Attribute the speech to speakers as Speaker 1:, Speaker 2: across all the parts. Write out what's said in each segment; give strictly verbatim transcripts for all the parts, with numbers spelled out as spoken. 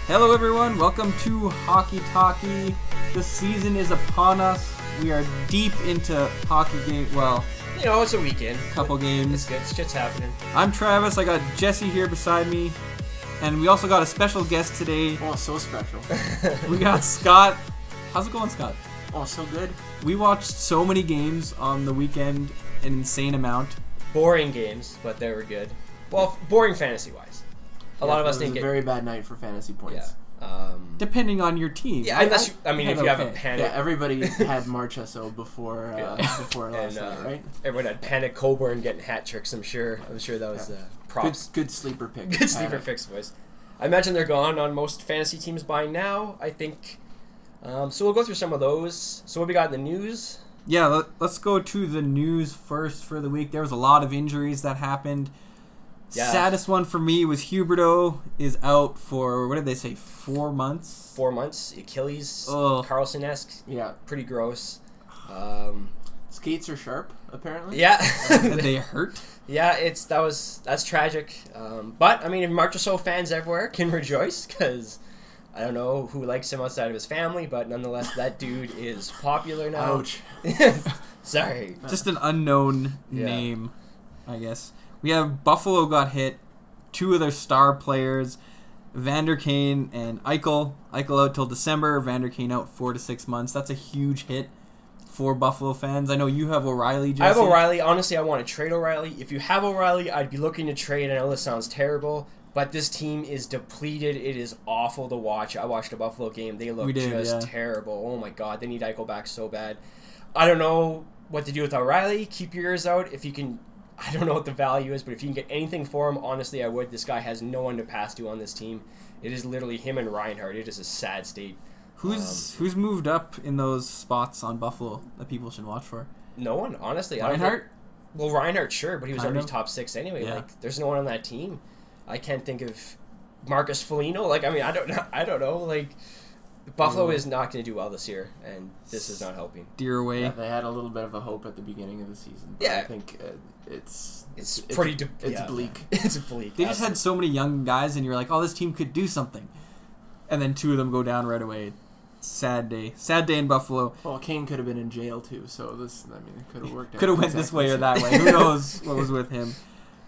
Speaker 1: Hello everyone, welcome to Hockey Talkie. The season is upon us. We are deep into hockey game. Well,
Speaker 2: you know, it's a weekend.
Speaker 1: Couple games.
Speaker 2: It's good. Shit's happening.
Speaker 1: I'm Travis. I got Jesse here beside me. And we also got a special guest today.
Speaker 3: Oh, so special.
Speaker 1: We got Scott. How's it going, Scott?
Speaker 3: Oh, so good.
Speaker 1: We watched so many games on the weekend, an insane amount.
Speaker 2: Boring games, but they were good. Well, boring fantasy-wise. A
Speaker 3: yeah,
Speaker 2: lot of us
Speaker 3: it
Speaker 2: didn't
Speaker 3: was a
Speaker 2: get...
Speaker 3: very bad night for fantasy points.
Speaker 2: Yeah. Um,
Speaker 1: Depending on your team.
Speaker 2: Yeah, unless you, I mean, if you have
Speaker 1: okay.
Speaker 2: a panic...
Speaker 3: Yeah, everybody had Marchessault before uh,
Speaker 2: Yeah.
Speaker 3: before last
Speaker 2: and, uh,
Speaker 3: night, right?
Speaker 2: Everyone had Panic Coburn getting hat tricks, I'm sure. I'm sure that was
Speaker 3: Yeah.
Speaker 2: uh, props.
Speaker 3: Good, good sleeper pick.
Speaker 2: Good sleeper picks, boys. I imagine they're gone on most fantasy teams by now, I think. Um, so we'll go through some of those. So what we got in the news?
Speaker 1: Yeah, let, let's go to the news first for the week. There was a lot of injuries that happened.
Speaker 2: Yeah.
Speaker 1: Saddest one for me was Huberdeau is out for, what did they say, four months?
Speaker 2: Four months. Achilles.
Speaker 1: Ugh.
Speaker 2: Carlson-esque.
Speaker 3: Yeah.
Speaker 2: Pretty gross. Um,
Speaker 3: Skates are sharp, apparently.
Speaker 2: yeah.
Speaker 1: Did they hurt?
Speaker 2: Yeah, it's that was that's tragic. Um, but I mean, if Marchessault fans everywhere can rejoice because I don't know who likes him outside of his family, but nonetheless, that dude is popular now.
Speaker 3: Ouch.
Speaker 2: Sorry.
Speaker 1: Just an unknown
Speaker 2: Yeah.
Speaker 1: name, I guess. We have Buffalo got hit. Two of their star players, Vander Kane and Eichel. Eichel out till December. Vander Kane out four to six months. That's a huge hit for Buffalo fans. I know you have O'Reilly, Jesse.
Speaker 2: I have O'Reilly. Honestly, I want to trade O'Reilly. If you have O'Reilly, I'd be looking to trade. I know this sounds terrible, but this team is depleted. It is awful to watch. I watched a Buffalo game. They look
Speaker 1: We did,
Speaker 2: just
Speaker 1: yeah.
Speaker 2: terrible. Oh my God, they need Eichel back so bad. I don't know what to do with O'Reilly. Keep your ears out if you can. I don't know what the value is, but if you can get anything for him, honestly, I would. This guy has no one to pass to on this team. It is literally him and Reinhardt. It is a sad state.
Speaker 1: Who's
Speaker 2: Um,
Speaker 1: who's moved up in those spots on Buffalo that people should watch for?
Speaker 2: No one, honestly. I don't
Speaker 1: Reinhardt?
Speaker 2: think- Well, Reinhardt, sure, but he was
Speaker 1: Kind
Speaker 2: already
Speaker 1: of.
Speaker 2: top six anyway.
Speaker 1: Yeah.
Speaker 2: Like, there's no one on that team. I can't think of Marcus Foligno. Like, I mean, I don't know. I don't know. Like, Buffalo
Speaker 1: Mm.
Speaker 2: is not going to do well this year, and this is not helping.
Speaker 1: Deer away.
Speaker 3: Yeah, they had a little bit of a hope at the beginning of the season. But
Speaker 2: Yeah.
Speaker 3: I think uh, it's
Speaker 2: It's, pretty. De-
Speaker 3: it's
Speaker 2: yeah.
Speaker 3: bleak.
Speaker 2: It's bleak.
Speaker 1: They just had so many young guys, and you're like, oh, this team could do something. And then two of them go down right away. Sad day. Sad day in Buffalo.
Speaker 3: Well, Kane could have been in jail too, so this, I mean, it could have worked out.
Speaker 1: Could have went this way or that way. Who knows what was with him.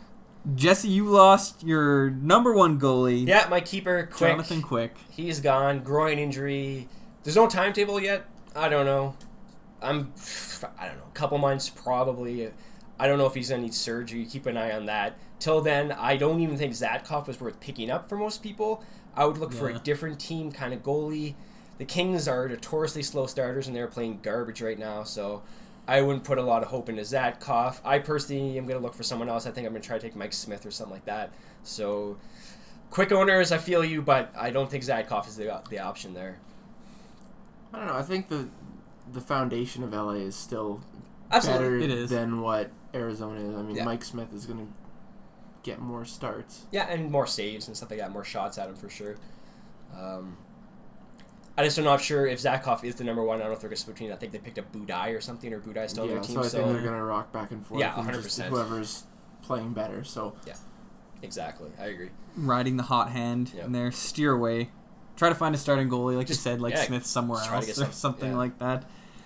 Speaker 1: Jesse, you lost your number one goalie,
Speaker 2: Yeah, my keeper, Quick.
Speaker 1: Jonathan Quick.
Speaker 2: He's gone. Groin injury. There's no timetable yet. I don't know. I'm, I don't know, a couple months probably. I don't know if he's going to need surgery. Keep an eye on that. Till then, I don't even think Zatkov was worth picking up for most people. I would look for a
Speaker 1: Yeah.
Speaker 2: different team kind of goalie. The Kings are notoriously slow starters, and they're playing garbage right now, so I wouldn't put a lot of hope into Zatkov. I personally am going to look for someone else. I think I'm going to try to take Mike Smith or something like that. So, Quick owners, I feel you, but I don't think Zatkov is the, the option there.
Speaker 3: I don't know. I think the the foundation of L A is still
Speaker 2: Absolutely.
Speaker 1: It
Speaker 3: better
Speaker 1: is.
Speaker 3: than what Arizona is. I mean,
Speaker 2: Yeah.
Speaker 3: Mike Smith is going to get more starts.
Speaker 2: Yeah, and more saves and stuff like that, more shots at him for sure. Um, I just am not sure if Zatkov is the number one. I don't know if they're going to switch between. I think they picked up Budai or something, or Budai's still on
Speaker 3: yeah,
Speaker 2: their team.
Speaker 3: so I
Speaker 2: So,
Speaker 3: think they're going to rock back and forth.
Speaker 2: Yeah,
Speaker 3: and
Speaker 2: one hundred
Speaker 3: just
Speaker 2: percent.
Speaker 3: Whoever's playing better. So
Speaker 2: exactly, I agree.
Speaker 1: Riding the hot hand
Speaker 2: Yep.
Speaker 1: in there. Steer away. Try to find a starting goalie, like
Speaker 2: Just-
Speaker 1: you said, like
Speaker 2: yeah,
Speaker 1: Smith somewhere
Speaker 2: just try to
Speaker 1: else
Speaker 2: get
Speaker 1: or
Speaker 2: some-
Speaker 1: something
Speaker 2: yeah.
Speaker 1: like that.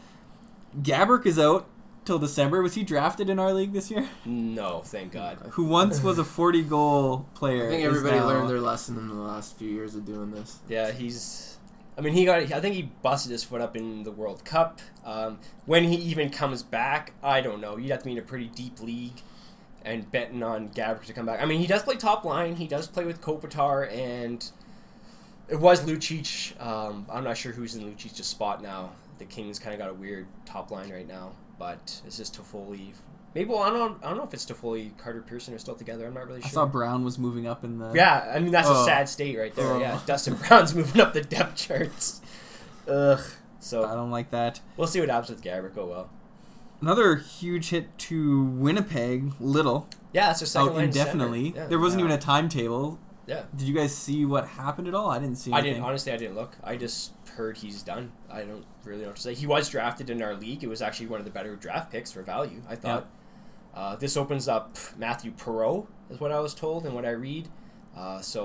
Speaker 1: Gabrick is out till December. Was he drafted in our league this year?
Speaker 2: No, thank God.
Speaker 1: Who once was a forty-goal player.
Speaker 3: I think
Speaker 1: is
Speaker 3: everybody
Speaker 1: now-
Speaker 3: learned their lesson in the last few years of doing this.
Speaker 2: Yeah, he's. I mean, he got. I think he busted his foot up in the World Cup. Um, when he even comes back, I don't know. You'd have to be in a pretty deep league and betting on Gabrick to come back. I mean, he does play top line. He does play with Kopitar, and it was Lucic. Um, I'm not sure who's in Lucic's spot now. The Kings kind of got a weird top line right now, but it's just Toffoli. Maybe well, I don't. I don't know if it's Toffoli, Carter Pearson are still together. I'm not really sure.
Speaker 1: I saw Brown was moving up in the...
Speaker 2: Yeah, I mean, that's
Speaker 1: Oh.
Speaker 2: a sad state right there.
Speaker 1: Oh.
Speaker 2: Yeah, Dustin Brown's moving up the depth charts. Ugh.
Speaker 1: I
Speaker 2: So,
Speaker 1: don't like that.
Speaker 2: we'll see what happens with Gabrick. Oh, well.
Speaker 1: Another huge hit to Winnipeg, Little,
Speaker 2: Yeah, that's their second
Speaker 1: out
Speaker 2: line
Speaker 1: indefinitely.
Speaker 2: center. Yeah.
Speaker 1: There wasn't
Speaker 3: Yeah.
Speaker 1: even a timetable.
Speaker 2: Yeah.
Speaker 1: Did you guys see what happened at all? I didn't see
Speaker 2: I
Speaker 1: anything.
Speaker 2: didn't, honestly, I didn't look. I just heard he's done. I don't really know what to say. He was drafted in our league. It was actually one of the better draft picks for value, I thought. Uh, this opens up Matthew Perreault, is what I was told and what I read. Uh, so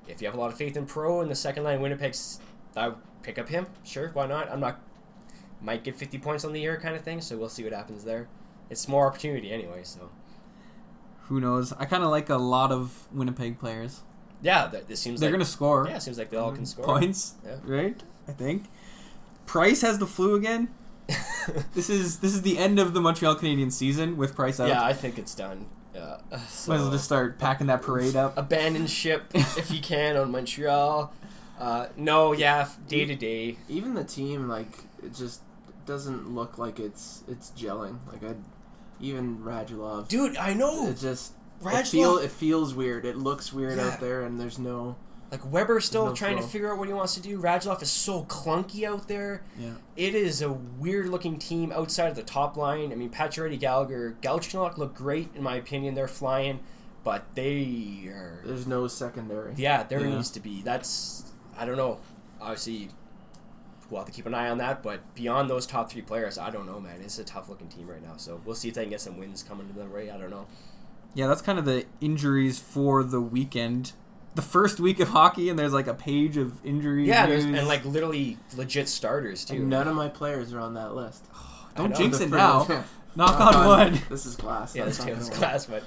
Speaker 2: if you have a lot of faith in Pro in the second line, Winnipeg's, I would pick up him. Sure, why not? I'm not, might get fifty points on the year kind of thing, so we'll see what happens there. It's more opportunity anyway, so.
Speaker 1: Who knows? I kind of like a lot of Winnipeg players.
Speaker 2: Yeah, that, this seems
Speaker 1: They're
Speaker 2: like...
Speaker 1: going to score.
Speaker 2: Yeah, it seems like they all can score.
Speaker 1: Points,
Speaker 2: Yeah.
Speaker 1: right? I think. Price has the flu again. This is this is the end of the Montreal Canadiens season with Price out.
Speaker 2: Yeah, I think it's done. Yeah. So,
Speaker 1: Might as well just start packing that parade up.
Speaker 2: abandon ship if you can on Montreal. Uh, no, yeah, day to day.
Speaker 3: Even the team, like, it just doesn't look like it's it's gelling. Like, I, even Radulov.
Speaker 2: Dude, I know.
Speaker 3: It just it,
Speaker 2: Radulov-
Speaker 3: feel, it feels weird. It looks weird
Speaker 2: Yeah.
Speaker 3: out there, and there's no...
Speaker 2: Like, Weber's still
Speaker 3: No
Speaker 2: trying
Speaker 3: flow.
Speaker 2: to figure out what he wants to do. Radulov is so clunky out there.
Speaker 1: Yeah.
Speaker 2: It is a weird-looking team outside of the top line. I mean, Pacioretty, Gallagher, Galchenyuk look great, in my opinion. They're flying, but they are...
Speaker 3: There's no secondary.
Speaker 2: Yeah, there
Speaker 1: Yeah.
Speaker 2: needs to be. That's... I don't know. Obviously, we'll have to keep an eye on that, but beyond those top three players, I don't know, man. It's a tough-looking team right now, so we'll see if they can get some wins coming to them, right? I don't know.
Speaker 1: Yeah, that's kind of the injuries for the weekend. The first week of hockey, and there's like a page of injuries.
Speaker 2: Yeah, there's, and like literally legit starters, too.
Speaker 3: And none of my players are on that list.
Speaker 1: Don't
Speaker 2: know.
Speaker 1: jinx
Speaker 3: The
Speaker 1: it
Speaker 3: first-
Speaker 1: now.
Speaker 3: yeah.
Speaker 1: Knock on wood.
Speaker 3: This is glass.
Speaker 2: Yeah,
Speaker 3: That's
Speaker 2: this
Speaker 3: not
Speaker 2: Taylor's
Speaker 3: gonna
Speaker 2: class, but...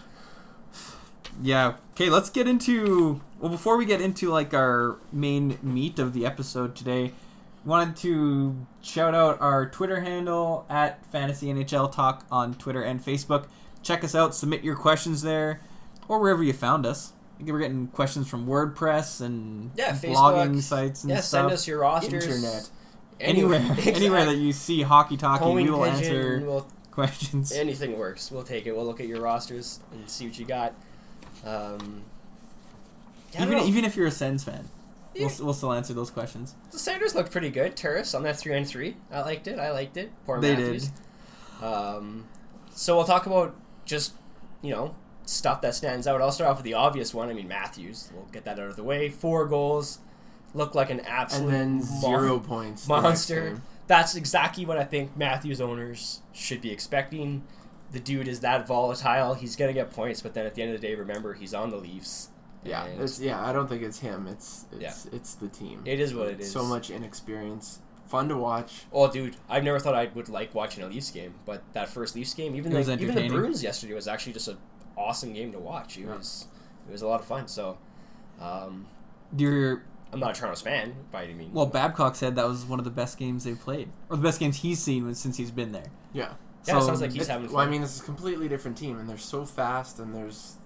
Speaker 1: Yeah. Okay, let's get into... Well, before we get into like our main meat of the episode today, wanted to shout out our Twitter handle at Fantasy N H L Talk on Twitter and Facebook. Check us out. Submit your questions there, or wherever you found us. I think we're getting questions from WordPress and
Speaker 2: Yeah,
Speaker 1: blogging
Speaker 2: Facebook.
Speaker 1: sites and
Speaker 2: Yeah,
Speaker 1: stuff.
Speaker 2: send us your rosters.
Speaker 3: Internet.
Speaker 1: anywhere,
Speaker 2: Exactly.
Speaker 1: anywhere that you see hockey talking,
Speaker 2: Homing
Speaker 1: we will
Speaker 2: pigeon,
Speaker 1: answer
Speaker 2: we'll-
Speaker 1: questions.
Speaker 2: anything works. We'll take it. We'll look at your rosters and see what you got. Um, yeah, I don't
Speaker 1: Even
Speaker 2: know.
Speaker 1: even if you're a Sens fan,
Speaker 2: Yeah.
Speaker 1: we'll we'll still answer those questions.
Speaker 2: The Sanders looked pretty good. Turris on that three on three. I liked it. I liked it. Poor
Speaker 1: They
Speaker 2: Matthews. Um, so we'll talk about just, you know, stuff that stands out. I'll start off with the obvious one. I mean, Matthews. We'll get that out of the way. Four goals. Looked like an absolute
Speaker 3: And then
Speaker 2: mon-
Speaker 3: zero points. the next
Speaker 2: monster.
Speaker 3: game.
Speaker 2: That's exactly what I think Matthews owners should be expecting. The dude is that volatile. He's going to get points, but then at the end of the day, remember, he's on the Leafs.
Speaker 3: Yeah,
Speaker 2: And
Speaker 3: it's yeah. I don't think it's him. It's it's it's the team.
Speaker 2: It is what it
Speaker 3: It's
Speaker 2: is.
Speaker 3: So much inexperience. Fun to watch.
Speaker 2: Oh, dude, I've never thought I would like watching a Leafs game, but that first Leafs game, even
Speaker 1: It was
Speaker 2: the, even the
Speaker 1: entertaining.
Speaker 2: Bruins yesterday was actually just an awesome game to watch. It
Speaker 3: Yeah.
Speaker 2: was it was a lot of fun. So, um,
Speaker 1: You're,
Speaker 2: I'm not a Toronto's fan by any means.
Speaker 1: well, Babcock said that was one of the best games they've played, or the best games he's seen since he's been there.
Speaker 3: Yeah.
Speaker 2: yeah, it
Speaker 1: so-
Speaker 2: sounds like he's
Speaker 3: It-
Speaker 2: having fun.
Speaker 3: well, I mean, it's a completely different team, and they're so fast, and there's.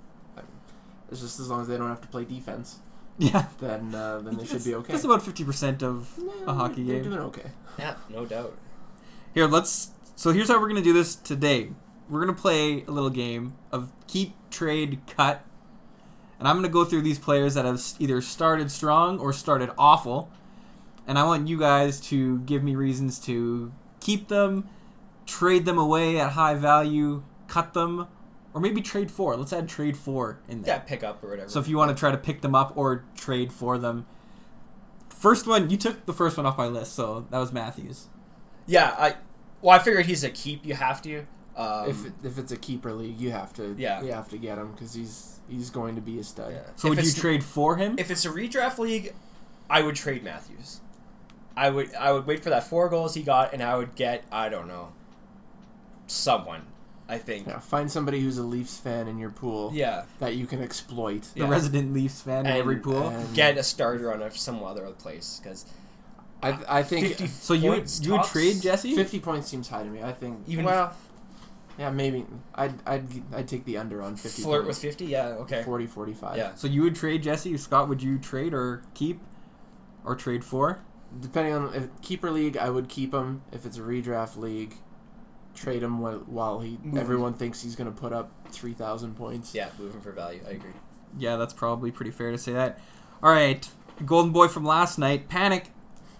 Speaker 3: It's just as long as they don't have to play defense,
Speaker 1: Yeah,
Speaker 3: then uh, then they should be okay.
Speaker 1: That's about fifty percent of a hockey
Speaker 3: They're
Speaker 1: game.
Speaker 3: doing okay.
Speaker 2: yeah, no doubt.
Speaker 1: Here, let's. So here's how we're gonna do this today. We're gonna play a little game of keep, trade, cut, and I'm gonna go through these players that have either started strong or started awful, and I want you guys to give me reasons to keep them, trade them away at high value, cut them, or maybe trade for. Let's add trade for in there.
Speaker 2: Yeah, pick up or whatever.
Speaker 1: So if you want to try to pick them up or trade for them. First one, you took the first one off my list, so that was Matthews.
Speaker 2: yeah, I well, I figured he's a keep. You have to. Um,
Speaker 3: if it, if it's a keeper league, you have to
Speaker 2: Yeah.
Speaker 3: you have to get him because he's he's going to be a stud.
Speaker 2: yeah.
Speaker 1: So
Speaker 2: If
Speaker 1: would you
Speaker 2: it's-
Speaker 1: trade for him?
Speaker 2: If it's a redraft league, I would trade Matthews. I would I would wait for that four goals he got, and I would get I don't know someone. I think.
Speaker 3: Yeah, find somebody who's a Leafs fan in your pool
Speaker 2: Yeah.
Speaker 3: that you can exploit.
Speaker 1: the
Speaker 2: yeah.
Speaker 1: resident Leafs fan in
Speaker 2: And-
Speaker 1: every pool.
Speaker 3: and-
Speaker 2: Get a starter on a, some other place because
Speaker 3: I I think
Speaker 2: fifty
Speaker 1: so you would
Speaker 2: points
Speaker 1: you would
Speaker 2: tops?
Speaker 1: trade Jesse?
Speaker 3: fifty points seems high to me. I think
Speaker 2: Even
Speaker 3: well, yeah, maybe I'd I'd I'd take the under on fifty.
Speaker 2: flirt with
Speaker 3: points.
Speaker 2: fifty. Yeah. Okay.
Speaker 3: forty, forty-five.
Speaker 2: Yeah.
Speaker 1: So you would trade Jesse? Scott, would you trade or keep or trade for?
Speaker 3: Depending on if keeper league, I would keep him. If it's a redraft league, trade him while, while he
Speaker 2: Move him.
Speaker 3: everyone thinks he's going to put up three thousand points.
Speaker 2: Yeah. Moving for value. I agree.
Speaker 1: Yeah, that's probably pretty fair to say that. All right, Golden Boy from last night, Panic.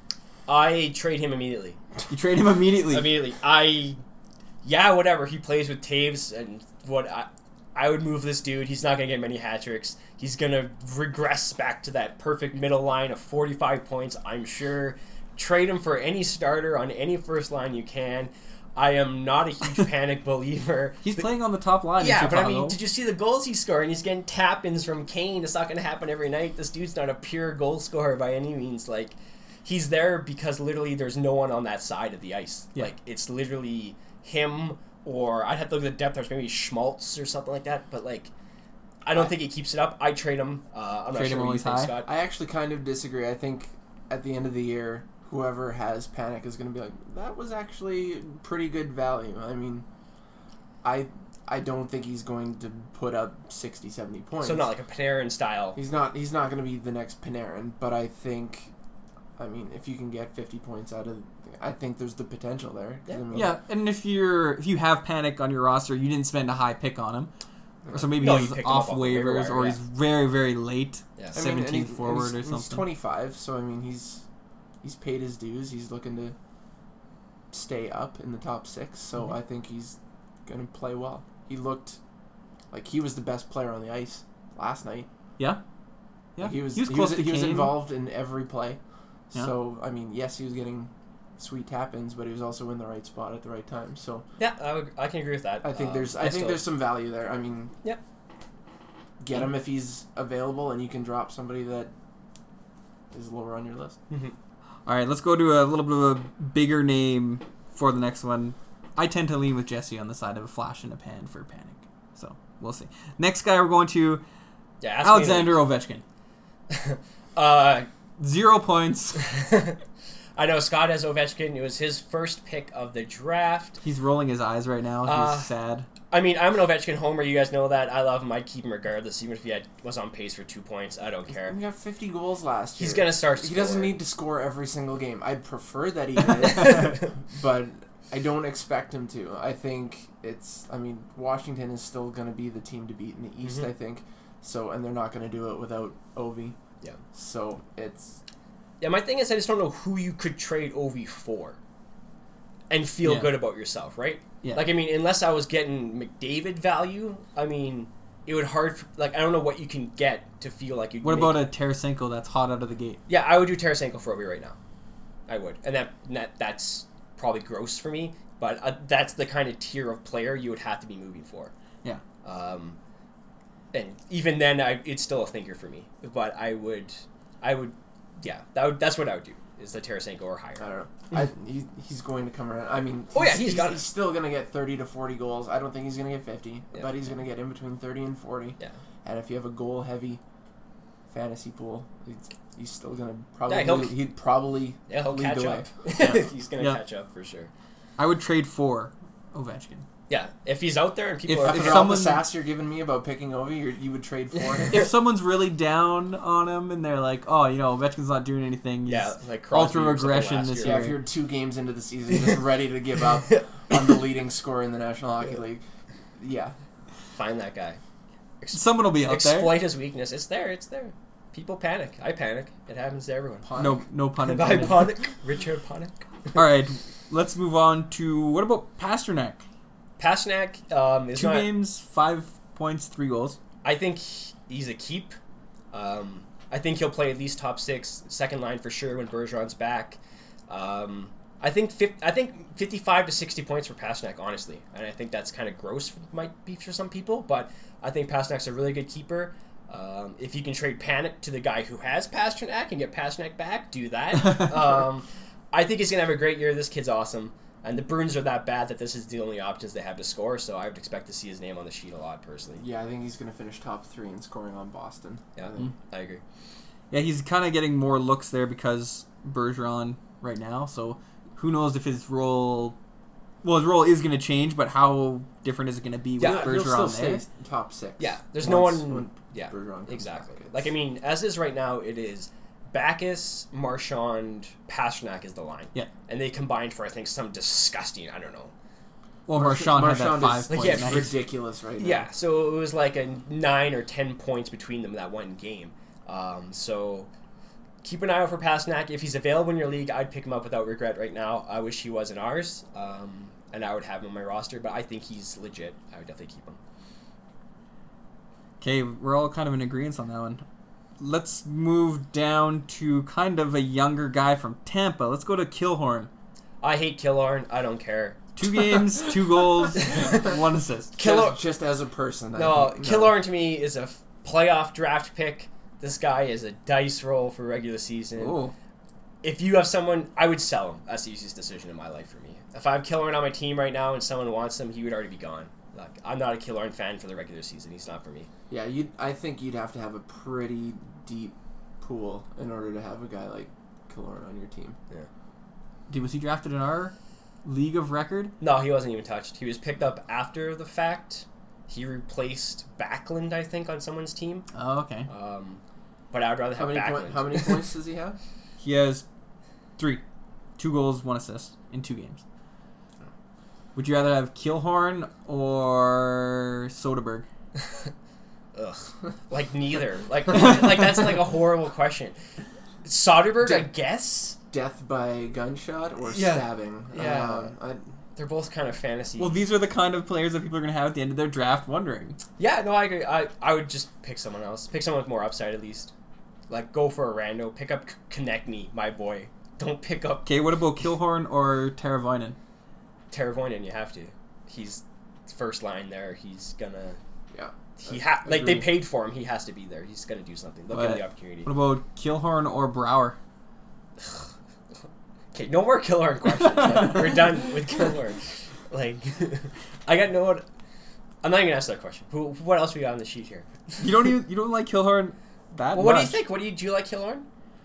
Speaker 2: I trade him immediately.
Speaker 1: You trade him immediately.
Speaker 2: Immediately. I. Yeah. Whatever. He plays with Taves and what I. I would move this dude. He's not going to get many hat tricks. He's going to regress back to that perfect middle line of forty-five points, I'm sure. Trade him for any starter on any first line you can. I am not a huge Panic believer.
Speaker 1: He's
Speaker 2: but,
Speaker 1: playing on the top line.
Speaker 2: Yeah,
Speaker 1: in
Speaker 2: but I
Speaker 1: Chicago.
Speaker 2: mean, did you see the goals he's scoring? He's getting tap-ins from Kane. It's not going to happen every night. This dude's not a pure goal scorer by any means. Like, he's there because literally there's no one on that side of the ice.
Speaker 1: Yeah.
Speaker 2: Like, it's literally him, or I'd have to look at the depth. There's maybe Schmaltz or something like that. But like, I don't I, think he keeps it up. I trade him. Uh, I'm
Speaker 1: trade
Speaker 2: not sure
Speaker 1: him
Speaker 2: what you think,
Speaker 1: high.
Speaker 2: Scott.
Speaker 3: I actually kind of disagree. I think at the end of the year, whoever has Panic is going to be like, that was actually pretty good value. I mean, I I don't think he's going to put up sixty, seventy points.
Speaker 2: So not like a Panarin style.
Speaker 3: He's not He's not going to be the next Panarin, but I think, I mean, if you can get fifty points out of, I think there's the potential there. 'Cause,
Speaker 2: Yeah.
Speaker 3: I mean,
Speaker 1: Yeah, and if you're if you have Panic on your roster, you didn't spend a high pick on him. Or so maybe
Speaker 2: No,
Speaker 1: he's
Speaker 2: you picked him
Speaker 1: off
Speaker 2: up off the waiver
Speaker 1: waivers,
Speaker 2: wire,
Speaker 1: or
Speaker 2: yeah.
Speaker 1: he's very, very late,
Speaker 2: Yeah.
Speaker 3: I mean, and
Speaker 1: seventeenth
Speaker 3: he's-
Speaker 1: forward
Speaker 3: he's,
Speaker 1: or
Speaker 3: He's
Speaker 1: something.
Speaker 3: twenty-five, so I mean, he's he's paid his dues. He's looking to stay up in the top six, so
Speaker 2: Mhm.
Speaker 3: I think he's going to play well. He looked like he was the best player on the ice last night.
Speaker 1: Yeah, yeah.
Speaker 3: Like, he was
Speaker 1: he was
Speaker 3: he
Speaker 1: close
Speaker 3: was,
Speaker 1: to
Speaker 3: he was
Speaker 1: Kane.
Speaker 3: involved in every play.
Speaker 1: Yeah.
Speaker 3: So I mean, yes, he was getting sweet tap-ins, but he was also in the right spot at the right time. So
Speaker 2: Yeah, I, would, I can agree with that.
Speaker 3: I think
Speaker 2: Um,
Speaker 3: there's I think
Speaker 2: still-
Speaker 3: there's some value there. I mean,
Speaker 2: Yeah.
Speaker 3: get him if he's available, and you can drop somebody that is lower on your list.
Speaker 2: Mhm.
Speaker 1: All right, let's go to a little bit of a bigger name for the next one. I tend to lean with Jesse on the side of a flash in a pan for Panic. So we'll see. Next guy, we're going to
Speaker 2: Yeah, ask me
Speaker 1: Alexander Ovechkin.
Speaker 2: uh,
Speaker 1: Zero points.
Speaker 2: I know Scott has Ovechkin. It was his first pick of the draft.
Speaker 1: He's rolling his eyes right now. He's
Speaker 2: Uh,
Speaker 1: sad.
Speaker 2: I mean, I'm an Ovechkin homer. You guys know that. I love him. I'd keep him regardless, even if he had, was on pace for two points. I don't care.
Speaker 3: He got fifty goals last year.
Speaker 2: He's gonna start.
Speaker 3: He doesn't
Speaker 2: scoring.
Speaker 3: need to score every single game. I'd prefer that he did, but I don't expect him to. I think it's. I mean, Washington is still going to be the team to beat in the East.
Speaker 2: Mhm.
Speaker 3: I think so, and they're not going to do it without Ovi.
Speaker 2: Yeah.
Speaker 3: So it's.
Speaker 2: Yeah, my thing is I just don't know who you could trade Ovi for and feel
Speaker 1: Yeah.
Speaker 2: good about yourself, right?
Speaker 1: Yeah.
Speaker 2: Like, I mean, unless I was getting McDavid value, I mean, it would hard. For, like, I don't know what you can get to feel like you.
Speaker 1: What about a Tarasenko that's hot out of the gate?
Speaker 2: Yeah, I would do Tarasenko for Ovi right now. I would, and that, that that's probably gross for me, but uh, that's the kind of tier of player you would have to be moving for.
Speaker 1: Yeah.
Speaker 2: Um, and even then, I, it's still a thinker for me. But I would, I would, yeah, that would, that's what I would do. Is the Tarasenko or higher?
Speaker 3: I don't know. I, he, he's going to come around. I mean,
Speaker 2: Oh, yeah, he's got it.
Speaker 3: he's still going to get thirty to forty goals. I don't think he's going to get fifty,
Speaker 2: Yeah.
Speaker 3: but he's going to get in between thirty and forty.
Speaker 2: Yeah.
Speaker 3: And if you have a goal-heavy fantasy pool, he's, he's still going to probably.
Speaker 2: Yeah, he'll-
Speaker 3: he'd probably
Speaker 2: Yeah, he'll
Speaker 3: lead
Speaker 2: catch
Speaker 3: the way.
Speaker 2: up.
Speaker 1: Yeah.
Speaker 2: He's gonna
Speaker 1: Yeah.
Speaker 2: catch up for sure.
Speaker 1: I would trade for Ovechkin.
Speaker 2: Yeah, if he's out there and people
Speaker 1: If-
Speaker 2: are
Speaker 3: After
Speaker 1: if
Speaker 3: all
Speaker 1: someone-
Speaker 3: the sass you're giving me about picking Ovi, you're, you would trade for him.
Speaker 1: If someone's really down on him and they're like, oh, you know, Ovechkin's not doing anything. He's
Speaker 2: yeah, like Crosby
Speaker 1: ultra
Speaker 2: or something
Speaker 1: regression
Speaker 2: last
Speaker 1: this
Speaker 2: year.
Speaker 3: Yeah,
Speaker 1: year.
Speaker 3: if you're two games into the season, just ready to give up on the leading scorer in the National Hockey League, yeah.
Speaker 2: Find that guy. Ex-
Speaker 1: Someone will be out there.
Speaker 2: exploit his weakness. It's there. It's there. People panic. I panic. It happens to everyone.
Speaker 3: Panic.
Speaker 1: No, no pun
Speaker 2: By
Speaker 1: intended.
Speaker 2: panic, Richard Panic.
Speaker 1: All right, let's move on to what about Pasternak?
Speaker 2: Pasternak um, is
Speaker 1: Two
Speaker 2: not.
Speaker 1: games, five points, three goals.
Speaker 2: I think he's a keep. Um, I think he'll play at least top six, second line for sure when Bergeron's back. Um, I think fif- I think fifty-five to sixty points for Pasternak, honestly, and I think that's kind of gross, might be for some people, but I think Pasternak's a really good keeper. Um, if you can trade Panic to the guy who has Pasternak and get Pasternak back, do that. um, I think he's gonna have a great year. This kid's awesome, and the Bruins are that bad that this is the only options they have to score. So I would expect to see his name on the sheet a lot, personally.
Speaker 3: Yeah, I think he's going to finish top three in scoring on Boston.
Speaker 2: Yeah,
Speaker 3: I think.
Speaker 2: I agree.
Speaker 1: Yeah, he's kind of getting more looks there because Bergeron right now. So who knows if his role, well, his role is going to change, but how different is it going to be with
Speaker 2: Yeah,
Speaker 3: He'll still
Speaker 1: Bergeron there?
Speaker 3: stay top six.
Speaker 2: Yeah, there's no
Speaker 3: once-
Speaker 2: one.
Speaker 3: when
Speaker 2: Yeah,
Speaker 3: Bergeron comes
Speaker 2: exactly.
Speaker 3: back. It's-
Speaker 2: Like I mean, as is right now, it is Backus, Marchand, Pasternak is the line.
Speaker 1: Yeah.
Speaker 2: and they combined for I think some disgusting. I don't know.
Speaker 1: Well, Marchand had that
Speaker 3: Marchand
Speaker 1: five
Speaker 3: is
Speaker 1: point
Speaker 2: yeah,
Speaker 1: night.
Speaker 3: ridiculous right now.
Speaker 2: Yeah, so it was like a nine or ten points between them that one game. Um, so keep an eye out for Pasternak. If he's available in your league, I'd pick him up without regret right now. I wish he was in ours, um, and I would have him on my roster. But I think he's legit. I would definitely keep him.
Speaker 1: Okay, we're all kind of in agreement on that one. Let's move down to kind of a younger guy from Tampa. Let's go to Killhorn.
Speaker 2: I hate Killorn. I don't care.
Speaker 1: Two games, two goals, one assist.
Speaker 2: Killer-
Speaker 3: just, just as a person. I
Speaker 2: No,
Speaker 3: think,
Speaker 2: Killorn to me is a f- playoff draft pick. This guy is a dice roll for regular season.
Speaker 1: Oh,
Speaker 2: If you have someone, I would sell him. That's the easiest decision in my life for me. If I have Killorn on my team right now and someone wants him, he would already be gone. Like, I'm not a Killorn fan for the regular season. He's not for me.
Speaker 3: Yeah, you. I think you'd have to have a pretty deep pool in order to have a guy like Killorn on your team.
Speaker 1: Dude, was he drafted in our league of record?
Speaker 2: No, he wasn't even touched. He was picked up after the fact. He replaced Backlund, I think, on someone's team.
Speaker 1: Oh, okay.
Speaker 2: Um, but I would rather
Speaker 3: How
Speaker 2: have
Speaker 3: many
Speaker 2: Backlund.
Speaker 3: point, How many points does he have?
Speaker 1: He has three. Two goals, one assist in two games. Would you rather have Killorn or Soderberg?
Speaker 2: Ugh. Like neither. Like like that's like a horrible question. Soderbergh, I
Speaker 3: De-
Speaker 2: guess.
Speaker 3: Death by gunshot or
Speaker 2: Yeah.
Speaker 3: stabbing?
Speaker 2: Yeah.
Speaker 3: Um, I,
Speaker 2: They're both kind of fantasy.
Speaker 1: Well, these are the kind of players that people are going to have at the end of their draft wondering.
Speaker 2: yeah, no, I agree. I, I would just pick someone else. Pick someone with more upside at least. Like go for a rando. Pick up Konechny, my boy. Don't pick up
Speaker 1: Okay, what about Killorn or Teravainen?
Speaker 2: Teravoinen. You have to. He's first line there. He's gonna.
Speaker 3: yeah.
Speaker 2: He ha- like they
Speaker 3: Agreed.
Speaker 2: paid for him. He has to be there. He's gonna do something. They'll give him
Speaker 1: But-
Speaker 2: the opportunity.
Speaker 1: What about Killorn or Brower?
Speaker 2: Okay, no more Killorn questions. Like, we're done with Killorn. Like, I got no. I'm not even gonna ask that question. Who? What else we got on the sheet here?
Speaker 1: You don't even you don't like Killorn that
Speaker 2: Well, what do you
Speaker 1: much.
Speaker 2: think? What do you do? You like Killorn?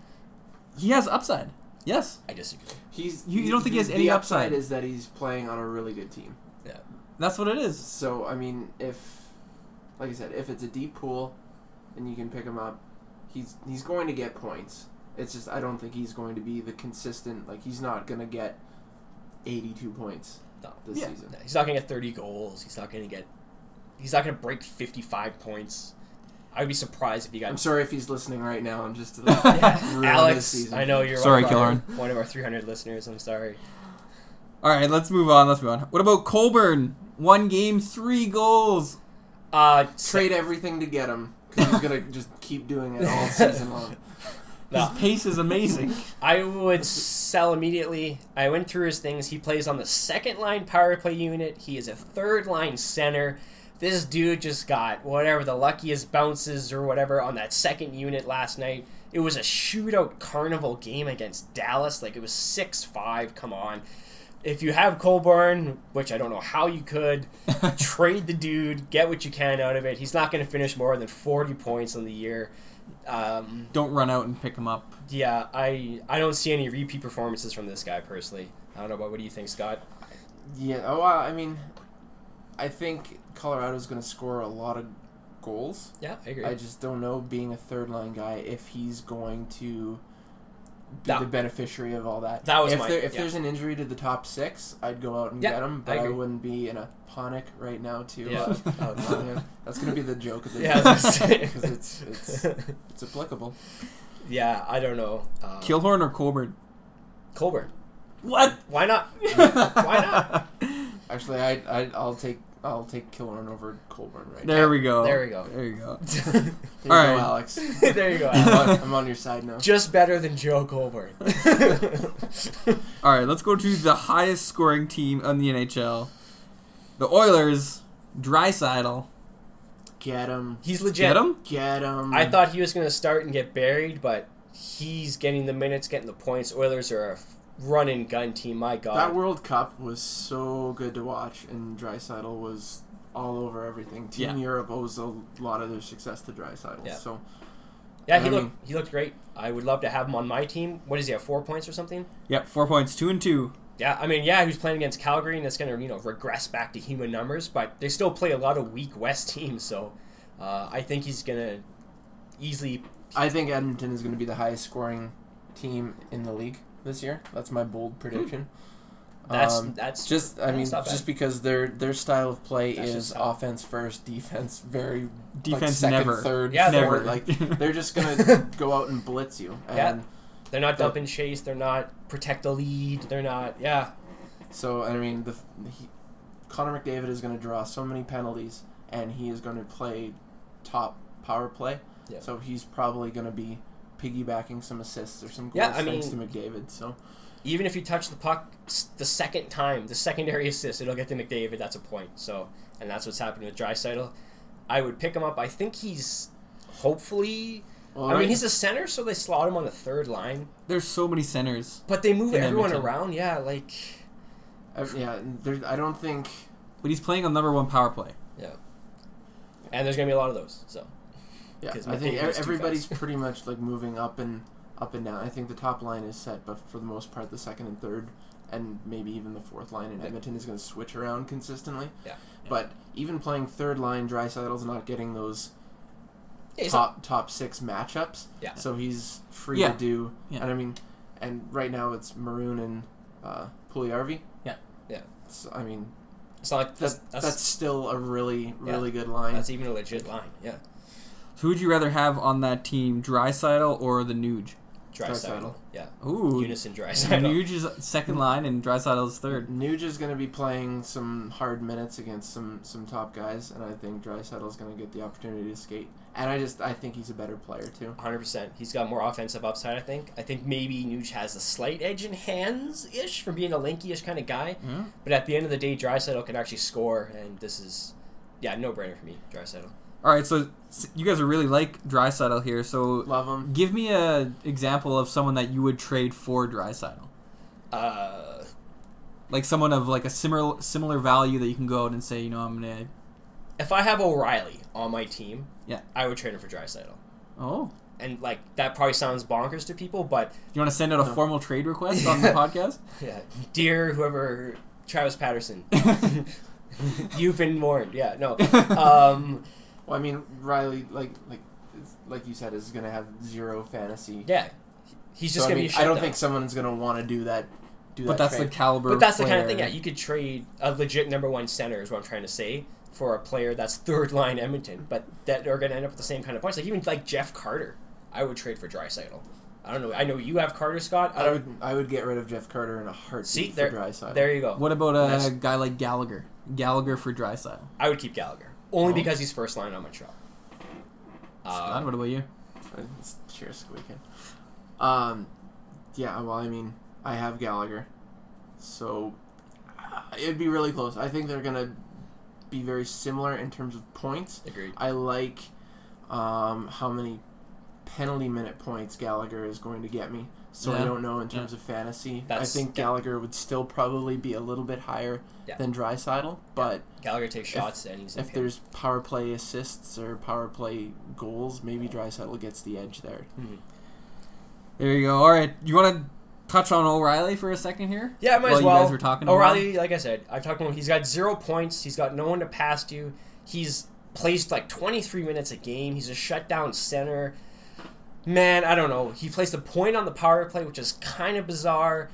Speaker 1: He has upside. Yes.
Speaker 2: I disagree.
Speaker 3: He's
Speaker 1: You- you don't think he has
Speaker 3: the
Speaker 1: any
Speaker 3: upside?
Speaker 1: upside?
Speaker 3: Is that he's playing on a really good team.
Speaker 2: Yeah.
Speaker 1: That's what it is.
Speaker 3: So I mean, if, like I said, if it's a deep pool, and you can pick him up, he's he's going to get points. It's just I don't think he's going to be the consistent. Like he's not going to get eighty-two points
Speaker 2: No.
Speaker 3: this
Speaker 1: Yeah.
Speaker 3: season.
Speaker 2: No, he's not gonna get thirty goals. He's not gonna get. He's not gonna break fifty-five points. I would be surprised if he got.
Speaker 3: I'm sorry if he's listening right now. I'm just like,
Speaker 2: Yeah.
Speaker 3: ruin this
Speaker 2: Alex,
Speaker 3: season.
Speaker 2: I know you're
Speaker 1: Sorry,
Speaker 2: one of, our,
Speaker 1: Killorn.
Speaker 2: one of our three hundred listeners. I'm sorry.
Speaker 1: All right, let's move on. Let's move on. What about Colburn? One game, three goals.
Speaker 2: Uh,
Speaker 3: Trade everything to get him because he's gonna just keep doing it all season long.
Speaker 2: No.
Speaker 1: His pace is amazing.
Speaker 2: I would sell immediately. I went through his things. He plays on the second line power play unit. He is a third line center. This dude just got whatever the luckiest bounces or whatever on that second unit last night. It was a shootout carnival game against Dallas. Like it was six five. Come on. If you have Colburn, which I don't know how you could, trade the dude, get what you can out of it. He's not going to finish more than forty points on the year. Um,
Speaker 1: Don't run out and pick him up.
Speaker 2: yeah, I I don't see any repeat performances from this guy personally. I don't know, but what do you think, Scott?
Speaker 3: Yeah. Oh, well, I mean, I think Colorado's going to score a lot of goals.
Speaker 2: Yeah, I agree.
Speaker 3: I just don't know, being a third line guy, if he's going to be
Speaker 2: That-
Speaker 3: the beneficiary of all that.
Speaker 2: That was
Speaker 3: if
Speaker 2: my-
Speaker 3: there, if
Speaker 2: yeah.
Speaker 3: there's an injury to the top six, I'd go out and
Speaker 2: Yeah,
Speaker 3: get him,
Speaker 2: I
Speaker 3: but I,
Speaker 2: agree.
Speaker 3: wouldn't be in a panic right now to.
Speaker 2: Yeah.
Speaker 3: Uh, uh, not him. That's going to be the joke of the
Speaker 2: Yeah, I was gonna say.
Speaker 3: because it's it's it's applicable.
Speaker 2: yeah, I don't know. Uh,
Speaker 1: Killorn or Colburn?
Speaker 2: Colburn.
Speaker 1: What?
Speaker 2: Why not? Why not?
Speaker 3: Actually, I I I'll take I'll take Killorn over Colburn right
Speaker 1: There we go.
Speaker 2: There we go.
Speaker 1: There you go.
Speaker 3: now. There you
Speaker 1: All
Speaker 3: go,
Speaker 1: right.
Speaker 3: Alex.
Speaker 2: there you go.
Speaker 3: I'm
Speaker 2: Alan.
Speaker 3: on, I'm on your side now.
Speaker 2: Just better than Joe Colburn.
Speaker 1: All right, let's go to the highest scoring team in the N H L. The Oilers, Draisaitl.
Speaker 3: Get him.
Speaker 2: He's legit.
Speaker 1: Get him?
Speaker 3: Get him.
Speaker 2: I thought he was going to start and get buried, but he's getting the minutes, getting the points. Oilers are a run and gun team. My God.
Speaker 3: that World Cup was so good to watch, and Draisaitl was all over everything. Team
Speaker 1: Yeah.
Speaker 3: Europe owes a lot of their success to Draisaitl.
Speaker 2: Yeah.
Speaker 3: So
Speaker 2: yeah, he
Speaker 3: I
Speaker 2: looked
Speaker 3: mean-
Speaker 2: he looked great. I would love to have him on my team. What does he have? Four points or something?
Speaker 1: Yep, four points, two and two.
Speaker 2: Yeah, I mean, yeah, he was playing against Calgary, and it's going to, you know, regress back to human numbers, but they still play a lot of weak West teams, so uh, I think he's going to easily...
Speaker 3: I think Edmonton is going to be the highest scoring team in the league this year. That's my bold prediction.
Speaker 2: That's
Speaker 3: Um,
Speaker 2: that's
Speaker 3: Just, I
Speaker 2: that's
Speaker 3: mean,
Speaker 2: not bad.
Speaker 3: just because their their style of play
Speaker 2: That's
Speaker 3: is
Speaker 2: just how-
Speaker 3: offense first, defense very
Speaker 1: Defense
Speaker 3: like second,
Speaker 1: never.
Speaker 3: third,
Speaker 2: Yeah,
Speaker 3: fourth.
Speaker 1: never.
Speaker 3: Like they're just gonna go out and blitz you. And
Speaker 2: Yeah. They're not
Speaker 3: the-
Speaker 2: dump and chase, they're not protect the lead, they're not... Yeah.
Speaker 3: So I mean, the, the he, Connor McDavid is going to draw so many penalties, and he is going to play top power play.
Speaker 2: Yeah.
Speaker 3: So he's probably going to be piggybacking some assists or some goals
Speaker 2: Yeah, I
Speaker 3: thanks
Speaker 2: mean-
Speaker 3: to McDavid. So
Speaker 2: even if you touch the puck the second time, the secondary assist, it'll get to McDavid. That's a point. So, and that's what's happening with Draisaitl. I would pick him up. I think he's hopefully.
Speaker 3: Well,
Speaker 2: I mean,
Speaker 3: right.
Speaker 2: he's a center, so they slot him on the third line.
Speaker 1: There's so many centers.
Speaker 2: But they move
Speaker 1: In
Speaker 2: everyone
Speaker 1: Edmonton.
Speaker 2: around. Yeah, like
Speaker 3: Uh, yeah, there, I don't think.
Speaker 1: But he's playing on number one power play.
Speaker 2: yeah. And there's gonna be a lot of those. So
Speaker 3: Yeah,
Speaker 2: Because
Speaker 3: I think
Speaker 2: McDavid
Speaker 3: e-
Speaker 2: is too
Speaker 3: everybody's
Speaker 2: fast.
Speaker 3: pretty much like moving up and up and down. I think the top line is set, but for the most part, the second and third, and maybe even the fourth line in
Speaker 2: Yeah.
Speaker 3: Edmonton is going to switch around consistently.
Speaker 2: Yeah.
Speaker 3: But even playing third line, Draisaitl's not getting those
Speaker 2: yeah, he's
Speaker 3: top top six matchups.
Speaker 2: Yeah.
Speaker 3: So he's free
Speaker 1: Yeah.
Speaker 3: to do.
Speaker 1: Yeah.
Speaker 3: And I mean, and right now it's Maroon and uh, Puljujärvi.
Speaker 1: Yeah.
Speaker 2: Yeah.
Speaker 3: So, I mean,
Speaker 2: It's not like
Speaker 3: that's,
Speaker 2: that's
Speaker 3: that's
Speaker 2: that's,
Speaker 3: still a really really
Speaker 2: Yeah.
Speaker 3: good line.
Speaker 2: that's even a legit line. Yeah.
Speaker 1: So who would you rather have on that team, Draisaitl or the Nuge?
Speaker 2: Draisaitl.
Speaker 3: Draisaitl.
Speaker 2: Yeah.
Speaker 1: Ooh,
Speaker 2: Unison Draisaitl.
Speaker 1: Nuge is second line and Draisaitl's third.
Speaker 3: Nuge is going to be playing some hard minutes against some, some top guys, and I think Draisaitl is going to get the opportunity to skate. And I just I think he's a better player too.
Speaker 2: one hundred percent. He's got more offensive upside, I think. I think maybe Nuge has a slight edge in hands-ish from being a lanky-ish kind of guy.
Speaker 1: Yeah.
Speaker 2: But at the end of the day, Draisaitl can actually score, and this is, yeah, no-brainer for me, Draisaitl.
Speaker 1: All right, so s- you guys are really like Draisaitl here. So
Speaker 3: Love him.
Speaker 1: give me a example of someone that you would trade for Draisaitl.
Speaker 2: Uh,
Speaker 1: Like someone of like a similar similar value that you can go out and say, you know, I'm gonna.
Speaker 2: if I have O'Reilly on my team,
Speaker 1: Yeah.
Speaker 2: I would trade him for Draisaitl.
Speaker 1: Oh,
Speaker 2: And, like, that probably sounds bonkers to people, but,
Speaker 1: you want to send out a
Speaker 3: No.
Speaker 1: formal trade request on the podcast?
Speaker 2: yeah, dear whoever, Travis Patterson, you've been warned. Yeah, no. Um,
Speaker 3: Well, I mean, Riley, like like it's- like you said, is going to have zero fantasy.
Speaker 2: yeah, he's just
Speaker 3: So, I
Speaker 2: going to
Speaker 3: mean,
Speaker 2: be a
Speaker 3: I don't
Speaker 2: shutdown.
Speaker 3: think someone's going to want to do that. Do
Speaker 1: But
Speaker 3: that
Speaker 1: that's
Speaker 3: trade.
Speaker 1: the caliber.
Speaker 2: But that's the kind of
Speaker 1: player.
Speaker 2: thing, yeah, you could trade a legit number one center, is what I'm trying to say, for a player that's third line Edmonton, but that are going to end up with the same kind of points. Like, even, like, Jeff Carter, I would trade for Draisaitl. I don't know. I know you have Carter, Scott. I
Speaker 3: I
Speaker 2: don't.
Speaker 3: would I would get rid of Jeff Carter in a heartbeat
Speaker 2: See,
Speaker 3: for
Speaker 2: there,
Speaker 3: Draisaitl.
Speaker 2: there you go.
Speaker 1: What about a
Speaker 2: That's-
Speaker 1: guy like Gallagher? Gallagher for Draisaitl.
Speaker 2: I would keep Gallagher. Only
Speaker 1: Oh.
Speaker 2: because he's first line on my shot.
Speaker 1: Scott,
Speaker 2: Um,
Speaker 1: what about you?
Speaker 3: It's cheers squeaking. Um, yeah. Well, I mean, I have Gallagher, so uh, it'd be really close. I think they're gonna be very similar in terms of points.
Speaker 2: agreed.
Speaker 3: I like um, how many penalty minute points Gallagher is going to get me. So I
Speaker 1: Yeah.
Speaker 3: don't know in terms of fantasy.
Speaker 2: That's-
Speaker 3: I think Gallagher would still probably be a little bit higher
Speaker 2: Yeah.
Speaker 3: than Draisaitl, but
Speaker 2: Gallagher takes shots, and he's
Speaker 3: if there's power play assists or power play goals, maybe Draisaitl gets the edge there.
Speaker 2: Hmm.
Speaker 1: There you go. All right, you want to touch on O'Reilly for a second here?
Speaker 2: Yeah, might
Speaker 1: While
Speaker 2: as well.
Speaker 1: you guys were talking about
Speaker 2: O'Reilly, like I said, I've talked to him. He's got zero points. He's got no one to pass to. He's placed like twenty-three minutes a game. He's a shutdown center. Man, I don't know. He placed a point on the power play, which is kind of bizarre.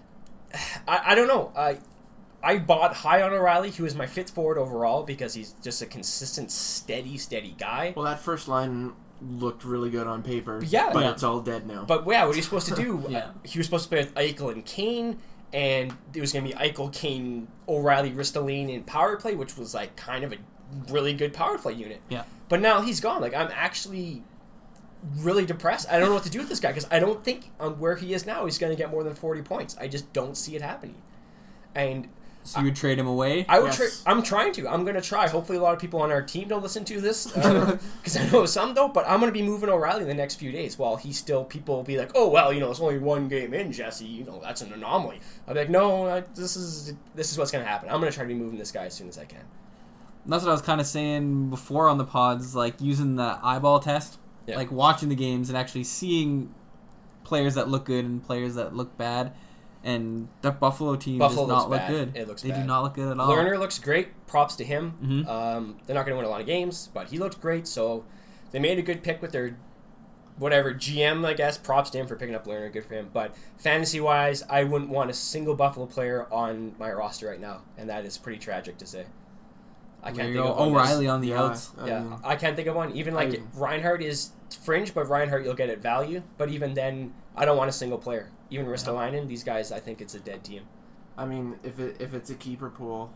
Speaker 2: I, I don't know. I I bought high on O'Reilly. He was my fifth forward overall because he's just a consistent, steady, steady guy.
Speaker 3: Well, that first line looked really good on paper,
Speaker 2: Yeah.
Speaker 3: but
Speaker 1: Yeah.
Speaker 3: it's all dead now.
Speaker 2: But yeah, what are you supposed to do?
Speaker 1: Yeah.
Speaker 2: He was supposed to play with Eichel and Kane, and it was going to be Eichel, Kane, O'Reilly, Ristolaine in power play, which was like kind of a really good power play unit.
Speaker 1: Yeah.
Speaker 2: But now he's gone. Like, I'm actually really depressed. I don't know what to do with this guy because I don't think on where he is now he's going to get more than forty points. I just don't see it happening. And
Speaker 1: So you would trade him away?
Speaker 2: I would.
Speaker 3: Yes.
Speaker 2: Try, I'm trying to. I'm going to try. Hopefully, a lot of people on our team don't listen to this because I know some don't. But I'm going to be moving O'Reilly in the next few days. While he's still, people will be like, "Oh well, you know, it's only one game in, Jesse. You know, that's an anomaly." I'll be like, "No, I, this is this is what's going to happen. I'm going to try to be moving this guy as soon as I can."
Speaker 1: That's what I was kind of saying before on the pods, like using the eyeball test,
Speaker 2: Yeah.
Speaker 1: like watching the games and actually seeing players that look good and players that look bad. And that Buffalo team
Speaker 2: Buffalo
Speaker 1: does not
Speaker 2: looks
Speaker 1: look
Speaker 2: bad.
Speaker 1: good.
Speaker 2: It looks
Speaker 1: they
Speaker 2: bad.
Speaker 1: do not look good at all.
Speaker 2: Lerner looks great. Props to him.
Speaker 1: Mhm.
Speaker 2: Um, they're not going to win a lot of games, but he looked great. So they made a good pick with their whatever G M, I guess. Props to him for picking up Lerner. Good for him. But fantasy wise, I wouldn't want a single Buffalo player on my roster right now, and that is pretty tragic to say. I
Speaker 1: There
Speaker 2: can't
Speaker 1: you
Speaker 2: think
Speaker 1: go.
Speaker 2: of one. that's-
Speaker 1: O'Reilly on the
Speaker 3: Yeah,
Speaker 1: outs.
Speaker 3: I
Speaker 2: Yeah,
Speaker 3: mean,
Speaker 2: I can't think of one. Even like
Speaker 3: I-
Speaker 2: Reinhardt is fringe, but Reinhardt you'll get at value. But even then, I don't want a single player. Even Ristolainen, these guys, I think it's a dead team.
Speaker 3: I mean, if it if it's a keeper pool,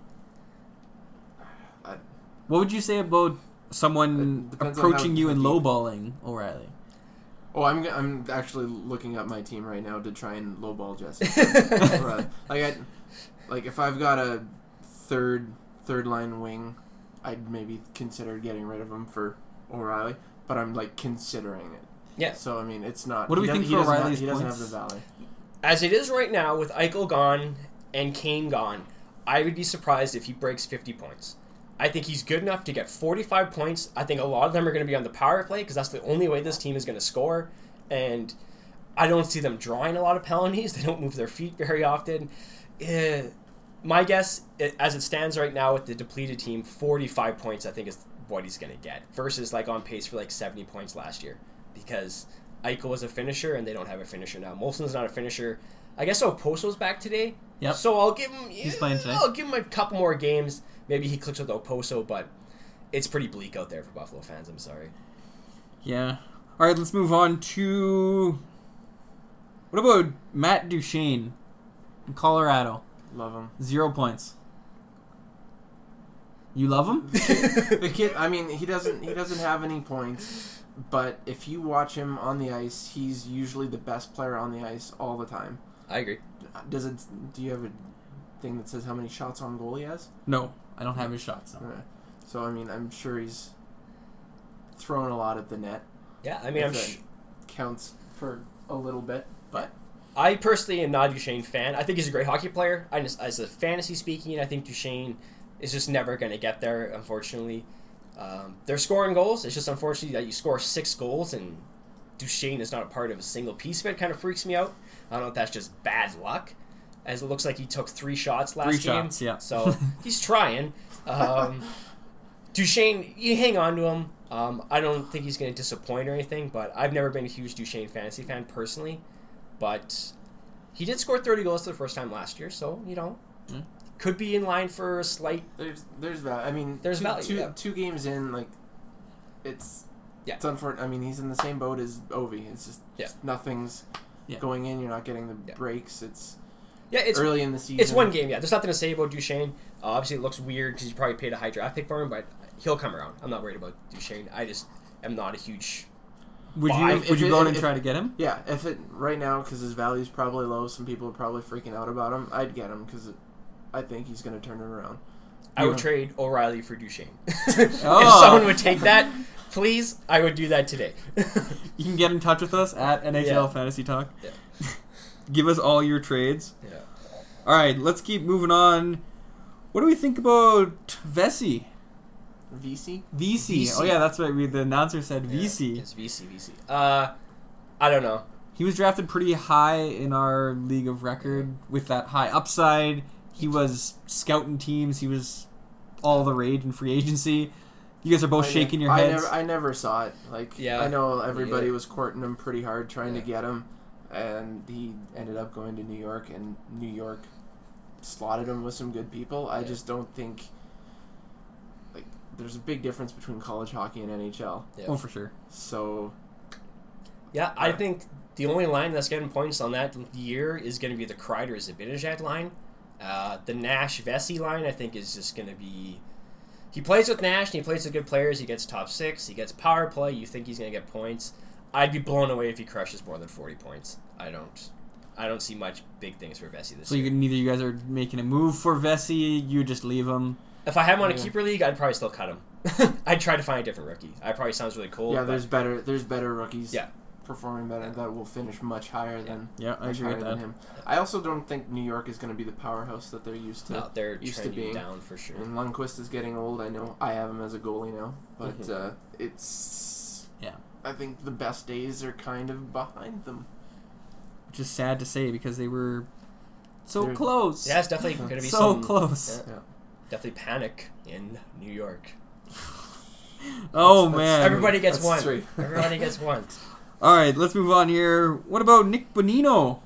Speaker 3: I,
Speaker 1: What would you say about someone
Speaker 3: It depends on
Speaker 1: approaching
Speaker 3: how-
Speaker 1: you
Speaker 3: how
Speaker 1: and
Speaker 3: deep.
Speaker 1: lowballing O'Reilly?
Speaker 3: Oh, I'm g- I'm actually looking up my team right now to try and lowball Jesse. Right. Like I, like if I've got a third third line wing, I'd maybe consider getting rid of him for O'Reilly. But I'm like considering it.
Speaker 2: Yeah.
Speaker 3: So I mean, it's not.
Speaker 1: What do we
Speaker 3: he
Speaker 1: think
Speaker 3: does- he
Speaker 1: for
Speaker 3: doesn't have-
Speaker 1: O'Reilly's
Speaker 3: He doesn't
Speaker 1: points?
Speaker 3: have the value.
Speaker 2: As it is right now, with Eichel gone and Kane gone, I would be surprised if he breaks fifty points. I think he's good enough to get forty-five points. I think a lot of them are going to be on the power play because that's the only way this team is going to score. And I don't see them drawing a lot of penalties. They don't move their feet very often. Uh, my guess, it, as it stands right now with the depleted team, forty-five points I think is what he's going to get versus like on pace for like seventy points last year because Eichel was a finisher and they don't have a finisher now. Molson's not a finisher. I guess Oposo's back today.
Speaker 1: Yep.
Speaker 2: So I'll give him.
Speaker 1: He's playing today.
Speaker 2: I'll give him a couple more games. Maybe he clicks with Oposo, but it's pretty bleak out there for Buffalo fans. I'm sorry.
Speaker 1: Yeah. All right, let's move on to... What about Matt Duchene in Colorado?
Speaker 3: Love him.
Speaker 1: Zero points. You love him?
Speaker 3: The kid. I mean, he doesn't. He doesn't have any points. But if you watch him on the ice, he's usually the best player on the ice all the time.
Speaker 2: I agree.
Speaker 3: Does it? Do you have a thing that says how many shots on goal he has?
Speaker 1: No, I don't have his shots. No.
Speaker 3: Okay. So I mean, I'm sure he's throwing a lot at the net.
Speaker 2: Yeah, I mean, I'm.
Speaker 3: If
Speaker 2: Sh-
Speaker 3: that counts for a little bit, but
Speaker 2: I personally am not a Duchesne fan. I think he's a great hockey player. I just, as a fantasy speaking, I think Duchesne is just never going to get there. Unfortunately, um, they're scoring goals. It's just unfortunately that you score six goals and Duchesne is not a part of a single piece of it. Kind of freaks me out. I don't know if that's just bad luck, as it looks like he took three shots last
Speaker 1: Three
Speaker 2: game.
Speaker 1: shots, yeah.
Speaker 2: So he's trying. Um, Duchesne, you hang on to him. Um, I don't think he's going to disappoint or anything, but I've never been a huge Duchesne fantasy fan personally. But he did score thirty goals for the first time last year, so, you know,
Speaker 1: Mm.
Speaker 2: could be in line for a slight...
Speaker 3: there's there's value. I mean,
Speaker 2: There's
Speaker 3: two,
Speaker 2: value,
Speaker 3: Two,
Speaker 2: yeah.
Speaker 3: two games in, like it's
Speaker 2: Yeah.
Speaker 3: it's unfortunate. I mean, he's in the same boat as Ovi. It's just,
Speaker 2: Yeah.
Speaker 3: just nothing's
Speaker 1: Yeah.
Speaker 3: going in. You're not getting the
Speaker 2: Yeah.
Speaker 3: breaks. It's
Speaker 2: Yeah, it's
Speaker 3: early in the season.
Speaker 2: it's one game, yeah. There's nothing to say about Duchesne. Uh, obviously, it looks weird because you probably paid a high draft pick for him, but he'll come around. I'm not worried about Duchesne. I just am not a huge...
Speaker 1: Would you
Speaker 2: Five,
Speaker 1: would
Speaker 3: if
Speaker 1: you
Speaker 3: it-
Speaker 1: go in and
Speaker 3: if-
Speaker 1: try to get him?
Speaker 3: Yeah, if it right now because his value's probably low, some people are probably freaking out about him. I'd get him because I think he's going to turn it around.
Speaker 2: I would
Speaker 1: Yeah.
Speaker 2: trade O'Reilly for Duchesne.
Speaker 1: Oh.
Speaker 2: If someone would take that, please, I would do that today.
Speaker 1: You can get in touch with us at N H L
Speaker 2: Yeah.
Speaker 1: Fantasy Talk.
Speaker 2: Yeah.
Speaker 1: Give us all your trades.
Speaker 2: Yeah.
Speaker 1: All right, let's keep moving on. What do we think about Vesey?
Speaker 3: V C?
Speaker 1: V C.
Speaker 2: V C.
Speaker 1: Oh yeah, that's what we, the announcer said. V C.
Speaker 2: Yeah, it's V C, V C. Uh, I don't know.
Speaker 1: He was drafted pretty high in our league of record with that high upside. He was scouting teams. He was all the rage in free agency. You guys are both
Speaker 3: I ne-
Speaker 1: shaking your
Speaker 3: I
Speaker 1: heads.
Speaker 3: never, I never saw it. Like,
Speaker 2: Yeah.
Speaker 3: I know everybody
Speaker 2: Yeah.
Speaker 3: was courting him pretty hard, trying
Speaker 2: Yeah.
Speaker 3: to get him, and he ended up going to New York, and New York slotted him with some good people. I
Speaker 2: Yeah.
Speaker 3: just don't think, like, there's a big difference between college hockey and N H L.
Speaker 2: Yeah.
Speaker 1: Oh, for sure.
Speaker 3: So,
Speaker 2: Yeah, I think the only line that's getting points on that year is going to be the Kreider-Zibanejad line. Uh, the Nash-Vesey line, I think, is just going to be... He plays with Nash, and he plays with good players. He gets top six. He gets power play. You think he's going to get points. I'd be blown away if he crushes more than forty points. I don't... I don't see much big things for Vesey this
Speaker 1: So
Speaker 2: year.
Speaker 1: you, neither you guys are making a move for Vesey. You just leave him.
Speaker 2: If I had him on a
Speaker 3: Yeah.
Speaker 2: keeper league, I'd probably still cut him. I'd try to find a different rookie. That probably sounds really cool.
Speaker 3: yeah,
Speaker 2: but
Speaker 3: there's better there's better rookies
Speaker 2: Yeah.
Speaker 3: performing better that will finish much higher than,
Speaker 1: Yeah, I
Speaker 3: much
Speaker 1: agree
Speaker 3: higher
Speaker 1: with
Speaker 3: than
Speaker 1: that.
Speaker 3: him. I also don't think New York is going to be the powerhouse that they're used to.
Speaker 2: no, they're
Speaker 3: used to
Speaker 2: trending
Speaker 3: being.
Speaker 2: down for sure.
Speaker 3: And Lundqvist is getting old. I know I have him as a goalie now, but
Speaker 2: Mhm.
Speaker 3: uh, it's
Speaker 1: Yeah.
Speaker 3: I think the best days are kind of behind them.
Speaker 1: Which is sad to say because they were so
Speaker 3: They're-
Speaker 1: close.
Speaker 2: Yeah, it's definitely going to be
Speaker 1: so
Speaker 2: some...
Speaker 1: close.
Speaker 2: Yeah.
Speaker 3: Yeah.
Speaker 2: Definitely panic in New York.
Speaker 1: Oh
Speaker 3: That's-
Speaker 1: man.
Speaker 2: Everybody gets
Speaker 3: That's
Speaker 2: one.
Speaker 3: three.
Speaker 2: Everybody gets one.
Speaker 1: All right, let's move on here. What about Nick Bonino?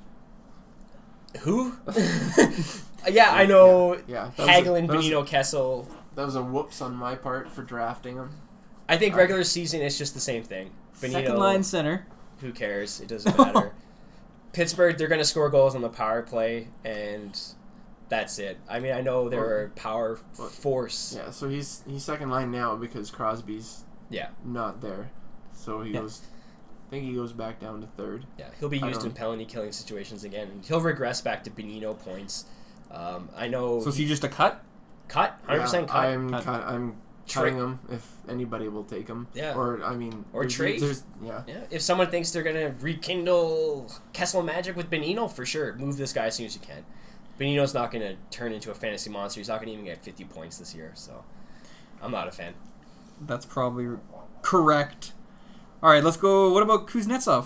Speaker 2: Who? yeah, I know.
Speaker 3: Yeah, that was a-
Speaker 2: Hagelin,
Speaker 3: that was a-
Speaker 2: Benito, Kessel.
Speaker 3: That was a whoops on my part for drafting him.
Speaker 2: I think
Speaker 3: Uh,
Speaker 2: regular season is just the same thing. Benito,
Speaker 1: Second line center.
Speaker 2: who cares? It doesn't matter. Pittsburgh, they're going to score goals on the power play, and that's it. I mean, I know they're a power
Speaker 3: Well,
Speaker 2: force.
Speaker 3: Yeah, so he's he's second line now because Crosby's
Speaker 2: Yeah.
Speaker 3: not there. So he
Speaker 1: Yeah.
Speaker 3: goes think he goes back down to third.
Speaker 2: Yeah, he'll be
Speaker 3: I
Speaker 2: used in
Speaker 3: don't-
Speaker 2: penalty killing situations again, and he'll regress back to Benino points. Um, I know.
Speaker 1: So is he just a cut?
Speaker 2: cut, one hundred percent
Speaker 3: Yeah,
Speaker 2: cut.
Speaker 3: I'm
Speaker 1: Cut.
Speaker 3: cut. I'm
Speaker 2: Tra-
Speaker 3: cutting him if anybody will take him.
Speaker 2: Yeah.
Speaker 3: Or I mean,
Speaker 2: Or
Speaker 3: there's-
Speaker 2: trade.
Speaker 3: There's, yeah.
Speaker 2: Yeah, if someone thinks they're gonna rekindle Kessel magic with Benino, for sure, move this guy as soon as you can. Benino's not gonna turn into a fantasy monster. He's not gonna even get fifty points this year, so I'm not a fan.
Speaker 1: That's probably correct. All right, let's go. What about Kuznetsov?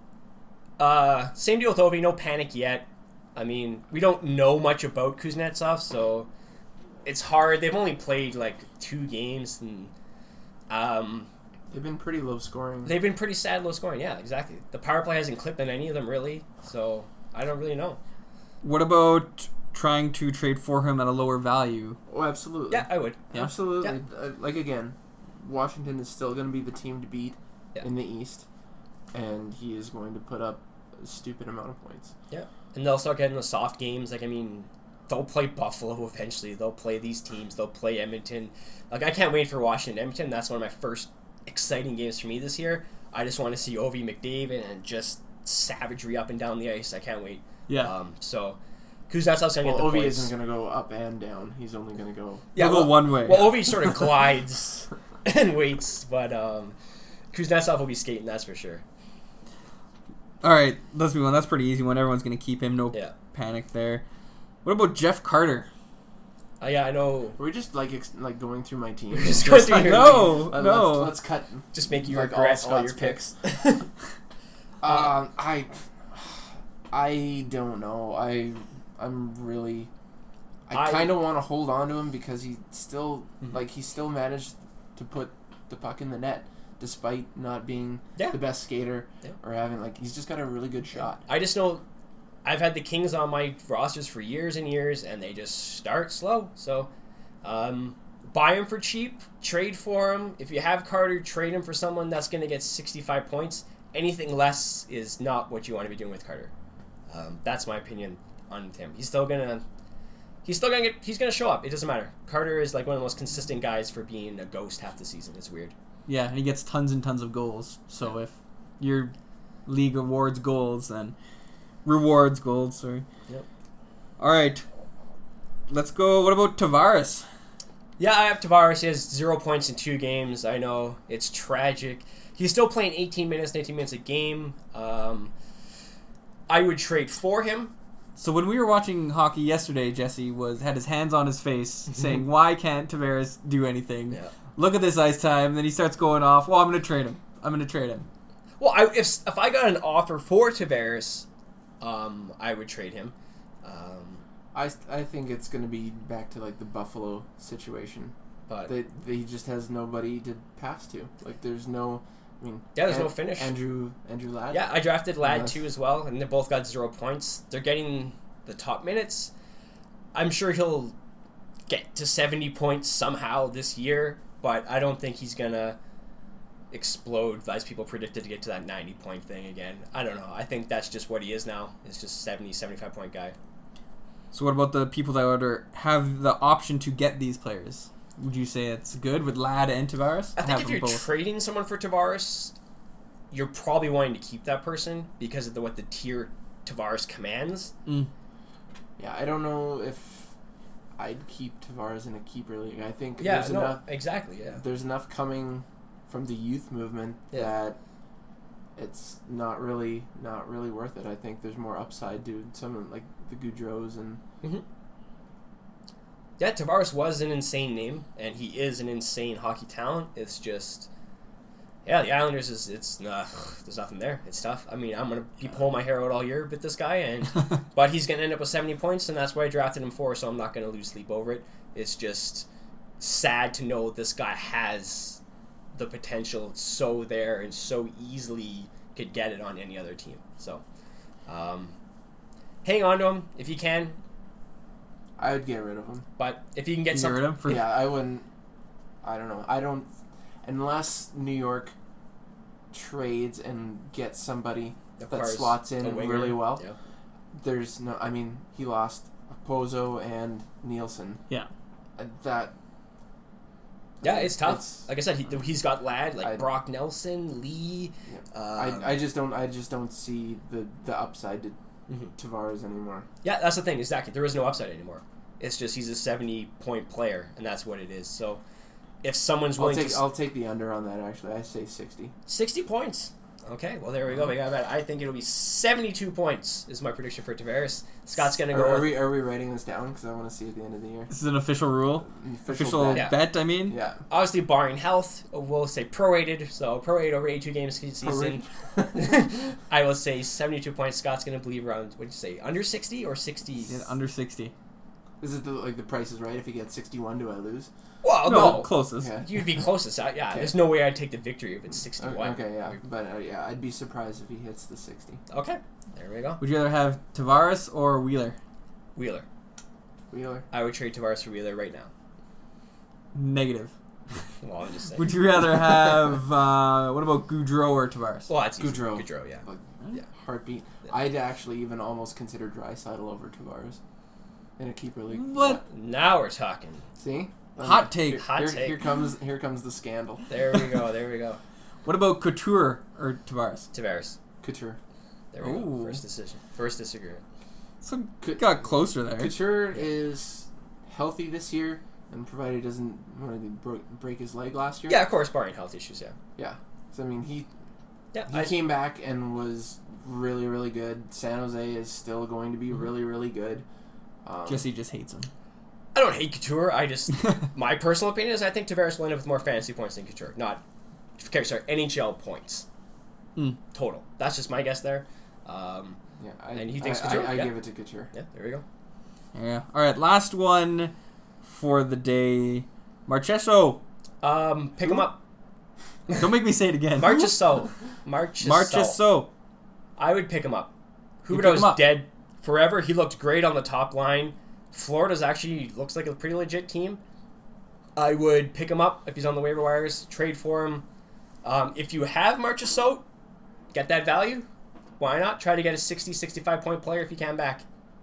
Speaker 2: Uh, same deal with Ovi. No panic yet. I mean, we don't know much about Kuznetsov, so it's hard. They've only played like two games, and um,
Speaker 3: They've been pretty low scoring.
Speaker 2: they've been pretty sad, low scoring. Yeah, exactly. The power play hasn't clipped in any of them really, so I don't really know.
Speaker 1: What about trying to trade for him at a lower value?
Speaker 3: Oh, absolutely.
Speaker 2: Yeah, I would.
Speaker 1: Yeah.
Speaker 3: Absolutely. Uh, like again, Washington is still going to be the team to beat
Speaker 2: Yeah.
Speaker 3: in the East, and he is going to put up a stupid amount of points.
Speaker 2: Yeah, and they'll start getting the soft games. Like, I mean, they'll play Buffalo eventually. They'll play these teams. They'll play Edmonton. Like, I can't wait for Washington and Edmonton. That's one of my first exciting games for me this year. I just want to see Ovi McDavid and just savagery up and down the ice. I can't wait.
Speaker 1: Yeah.
Speaker 2: Um, so, Kuznetsov's going to
Speaker 3: Well,
Speaker 2: get the
Speaker 3: Ovi
Speaker 2: points.
Speaker 3: isn't going to go up and down. He's only going to go.
Speaker 2: yeah,
Speaker 1: He'll go
Speaker 2: well,
Speaker 1: one way.
Speaker 2: well, Ovi sort of glides and waits, but um, Kuznetsov will be skating, that's for sure.
Speaker 1: All right, let's move on. That's pretty easy one. Everyone's going to keep him. No
Speaker 2: Yeah.
Speaker 1: panic there. What about Jeff Carter?
Speaker 2: Uh, yeah, I know.
Speaker 3: Are we just like ex- like going through my team?
Speaker 2: We're just going through
Speaker 3: like,
Speaker 2: your
Speaker 1: No,
Speaker 3: let-
Speaker 1: no.
Speaker 3: Let's, let's cut.
Speaker 2: Just make you
Speaker 3: Like all
Speaker 2: regret all your
Speaker 3: Scott's
Speaker 2: picks.
Speaker 3: Um, I, I don't know. I, I'm really. I,
Speaker 2: I-
Speaker 3: kind of want to hold on to him because he still
Speaker 2: Mhm.
Speaker 3: like he still managed to put the puck in the net despite not being
Speaker 2: Yeah.
Speaker 3: the best skater
Speaker 2: Yeah.
Speaker 3: or having like he's just got a really good shot.
Speaker 2: I just know I've had the Kings on my rosters for years and years, and they just start slow. So, um, buy him for cheap, trade for him. If you have Carter, trade him for someone that's going to get sixty-five points. Anything less is not what you want to be doing with Carter. Um, that's my opinion on him. He's still gonna, he's still gonna get, he's gonna show up. It doesn't matter. Carter is like one of the most consistent guys for being a ghost half the season. It's weird.
Speaker 1: Yeah, and he gets tons and tons of goals. So if your league awards goals, then rewards goals. Sorry.
Speaker 2: Yep.
Speaker 1: All right, let's go. What about Tavares?
Speaker 2: Yeah, I have Tavares. He has zero points in two games. I know it's tragic. He's still playing eighteen minutes, nineteen minutes a game. Um, I would trade for him.
Speaker 1: So when we were watching hockey yesterday, Jesse was had his hands on his face, saying, "Why can't Tavares do anything?
Speaker 2: Yeah.
Speaker 1: Look at this ice time." And then he starts going off. Well, I'm going to trade him. I'm going to trade him.
Speaker 2: Well, I, if if I got an offer for Tavares, um, I would trade him. Um,
Speaker 3: I, I think it's going to be back to like the Buffalo situation.
Speaker 2: but
Speaker 3: That that he just has nobody to pass to. Like there's no. I mean,
Speaker 2: Yeah, there's
Speaker 3: An-
Speaker 2: no finish.
Speaker 3: Andrew Andrew Ladd.
Speaker 2: yeah, I drafted Ladd
Speaker 3: Yes.
Speaker 2: too as well, and they both got zero points. They're getting the top minutes. I'm sure he'll get to seventy points somehow this year, but I don't think he's gonna explode as people predicted to get to that ninety point thing again. I don't know. I think that's just what he is now. It's just seventy, seventy-five point guy.
Speaker 1: So what about the people that would have the option to get these players? Would you say it's good with Ladd and Tavares?
Speaker 2: I think
Speaker 1: Have
Speaker 2: if
Speaker 1: them
Speaker 2: you're
Speaker 1: both.
Speaker 2: trading someone for Tavares, you're probably wanting to keep that person because of the, what the tier Tavares commands.
Speaker 1: Mm.
Speaker 3: Yeah, I don't know if I'd keep Tavares in a keeper league. I think
Speaker 2: Yeah,
Speaker 3: there's
Speaker 2: no,
Speaker 3: enough.
Speaker 2: exactly. Yeah.
Speaker 3: There's enough coming from the youth movement
Speaker 2: Yeah.
Speaker 3: that it's not really not really worth it. I think there's more upside to someone like the Goudreaus and
Speaker 2: Mm-hmm. Yeah, Tavares was an insane name, and he is an insane hockey talent. It's just, yeah, the Islanders is it's uh, there's nothing there. It's tough. I mean, I'm gonna be pulling my hair out all year with this guy, and but he's gonna end up with seventy points, and that's what I drafted him for. So I'm not gonna lose sleep over it. It's just sad to know this guy has the potential so there and so easily could get it on any other team. So, um, hang on to him if you can.
Speaker 3: I would get rid of him.
Speaker 2: But if you can get
Speaker 1: You
Speaker 2: some,
Speaker 1: heard him for
Speaker 3: Yeah, I wouldn't. I don't know. I don't unless New York trades and gets somebody that
Speaker 2: acquires
Speaker 3: slots
Speaker 2: a
Speaker 3: in
Speaker 2: winger.
Speaker 3: really well.
Speaker 2: Yeah.
Speaker 3: There's no. I mean, he lost Pozo and Nielsen.
Speaker 1: Yeah.
Speaker 3: Uh, That
Speaker 2: Yeah, it's tough.
Speaker 3: It's-
Speaker 2: like I said, he, he's got lad like
Speaker 3: I-
Speaker 2: Brock Nelson, Lee.
Speaker 3: Yeah.
Speaker 2: Um,
Speaker 3: I, I just don't I just don't see the, the upside to
Speaker 2: Mhm.
Speaker 3: Tavares anymore.
Speaker 2: Yeah, that's the thing. Exactly. There is no upside anymore. It's just he's a seventy point player, and that's what it is. So, if someone's
Speaker 3: I'll
Speaker 2: willing
Speaker 3: take
Speaker 2: to
Speaker 3: I'll take the under on that. Actually, I say sixty.
Speaker 2: sixty points. Okay, well there we go. We got that. I think it'll be seventy-two points. Is my prediction for Tavares. Scott's gonna go.
Speaker 3: Are, are
Speaker 2: with-
Speaker 3: we are we writing this down because I want to see at the end of the year.
Speaker 1: This is an official rule. Official,
Speaker 3: bet.
Speaker 2: Yeah.
Speaker 1: bet, I mean.
Speaker 3: Yeah.
Speaker 2: Obviously, barring health, we'll say prorated. So prorated over eighty-two games season. I will say seventy-two points. Scott's gonna believe around. What did you say? Under sixty or sixty?
Speaker 1: Yeah, under sixty.
Speaker 3: Is it the, like the price is right? If you get sixty-one, do I lose?
Speaker 2: Well,
Speaker 1: no,
Speaker 2: no.
Speaker 1: closest.
Speaker 3: Yeah.
Speaker 2: You'd be closest. Uh, yeah,
Speaker 3: Okay.
Speaker 2: there's no way I'd take the victory if it's sixty-one.
Speaker 3: Okay, yeah, but uh, yeah, I'd be surprised if he hits the sixty.
Speaker 2: Okay, there we go.
Speaker 1: Would you rather have Tavares or Wheeler?
Speaker 2: Wheeler.
Speaker 3: Wheeler.
Speaker 2: I would trade Tavares for Wheeler right now.
Speaker 1: Negative.
Speaker 2: Well, I'm just saying.
Speaker 1: Would you rather have, uh, what about Goudreau or Tavares?
Speaker 2: Well, that's easy.
Speaker 3: Goudreau.
Speaker 2: Goudreau, yeah.
Speaker 3: Like,
Speaker 2: Yeah.
Speaker 3: heartbeat.
Speaker 2: Yeah.
Speaker 3: I'd actually even almost consider Draisaitl over Tavares in a keeper league.
Speaker 1: What?
Speaker 2: Now we're talking.
Speaker 3: See?
Speaker 1: Hot take.
Speaker 3: Here,
Speaker 2: Hot
Speaker 3: here,
Speaker 2: take.
Speaker 3: here comes here comes the scandal.
Speaker 2: There we go. There we go.
Speaker 1: What about Couture or Tavares?
Speaker 2: Tavares.
Speaker 3: Couture.
Speaker 2: There we
Speaker 1: Ooh.
Speaker 2: go. First decision. First disagreement.
Speaker 1: So
Speaker 3: Cou-
Speaker 1: got closer there.
Speaker 3: Couture is healthy this year, and provided he doesn't what did he bro- break his leg last year.
Speaker 2: Yeah, of course, barring health issues. Yeah.
Speaker 3: Yeah. So I mean, he
Speaker 2: Yeah.
Speaker 3: he
Speaker 2: I,
Speaker 3: came back and was really really good. San Jose is still going to be
Speaker 2: Mm-hmm.
Speaker 3: really really good. Um,
Speaker 1: Jesse just hates him.
Speaker 2: I don't hate Couture. I just my personal opinion is I think Tavares will end up with more fantasy points than Couture. Not, okay, sorry, N H L points
Speaker 1: Mm.
Speaker 2: total. That's just my guess there. Um,
Speaker 3: yeah, I,
Speaker 2: and he thinks
Speaker 3: I,
Speaker 2: Couture?
Speaker 3: I, I
Speaker 2: Yeah.
Speaker 3: give it to Couture.
Speaker 2: yeah. There we go.
Speaker 1: Yeah. All right, last one for the day. Marchesso.
Speaker 2: Um, pick him up.
Speaker 1: Don't make me say it again.
Speaker 2: Marchessault. Marchessault.
Speaker 1: Marchesso.
Speaker 2: I would pick him up.
Speaker 1: You pick
Speaker 2: Huberdeau's
Speaker 1: him up.
Speaker 2: dead forever. He looked great on the top line. Florida's actually looks like a pretty legit team. I would pick him up if he's on the waiver wires. Trade for him. Um, if you have Marchessault, get that value. Why not? Try to get a sixty, sixty-five point player if you can back.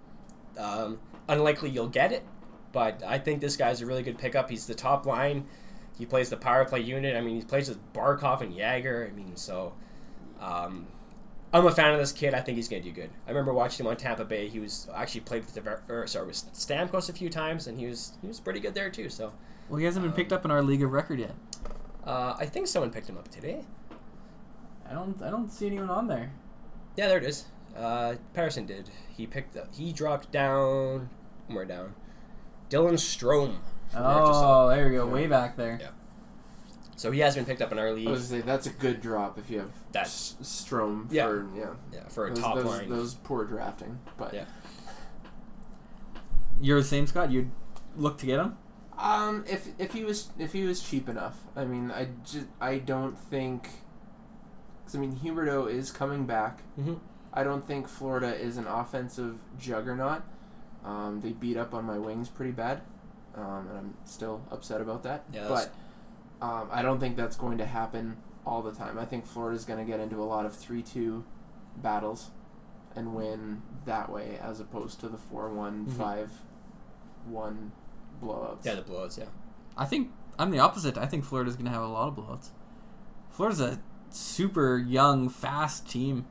Speaker 2: Um, unlikely you'll get it, but I think this guy's a really good pickup. He's the top line. He plays the power play unit. I mean, he plays with Barkov and Jagger. I mean, so um, I'm a fan of this kid. I think he's going to do good. I remember watching him on Tampa Bay. He was actually played with the or, sorry with Stamkos a few times, and he was he was pretty good there too. So
Speaker 1: Well, he hasn't been picked
Speaker 2: Um,
Speaker 1: up in our league of record yet.
Speaker 2: uh, I think someone picked him up today.
Speaker 1: I don't. I don't see anyone on there.
Speaker 2: Yeah, there it is. Uh, Patterson did. He picked up. He dropped down. Somewhere down. Dylan Strome. from Marchessault.
Speaker 1: Oh, there we go. Way back there.
Speaker 2: Yeah. So he has been picked up in our
Speaker 3: I
Speaker 2: league.
Speaker 3: was gonna say that's a good drop if you have
Speaker 2: That's-
Speaker 3: S- Strom
Speaker 2: Yeah.
Speaker 3: for yeah
Speaker 2: Yeah, for a
Speaker 3: those,
Speaker 2: top
Speaker 3: those,
Speaker 2: line.
Speaker 3: those poor drafting, but
Speaker 2: Yeah.
Speaker 1: You're the same, Scott. You'd look to get him.
Speaker 3: um if if he was if he was cheap enough, I mean I just I don't think. Cause I mean Huberdeau is coming back.
Speaker 2: Mm-hmm.
Speaker 3: I don't think Florida is an offensive juggernaut. Um, they beat up on my wings pretty bad, um, and I'm still upset about that.
Speaker 2: Yeah, that's-
Speaker 3: but um, I don't think that's going to happen all the time. I think Florida's going to get into a lot of three two battles and win that way, as opposed to the four one,
Speaker 2: Mhm.
Speaker 3: five one blowouts.
Speaker 2: Yeah, the blowouts. Yeah.
Speaker 1: I think I'm the opposite. I think Florida's going to have a lot of blowouts. Florida's a super young, fast team.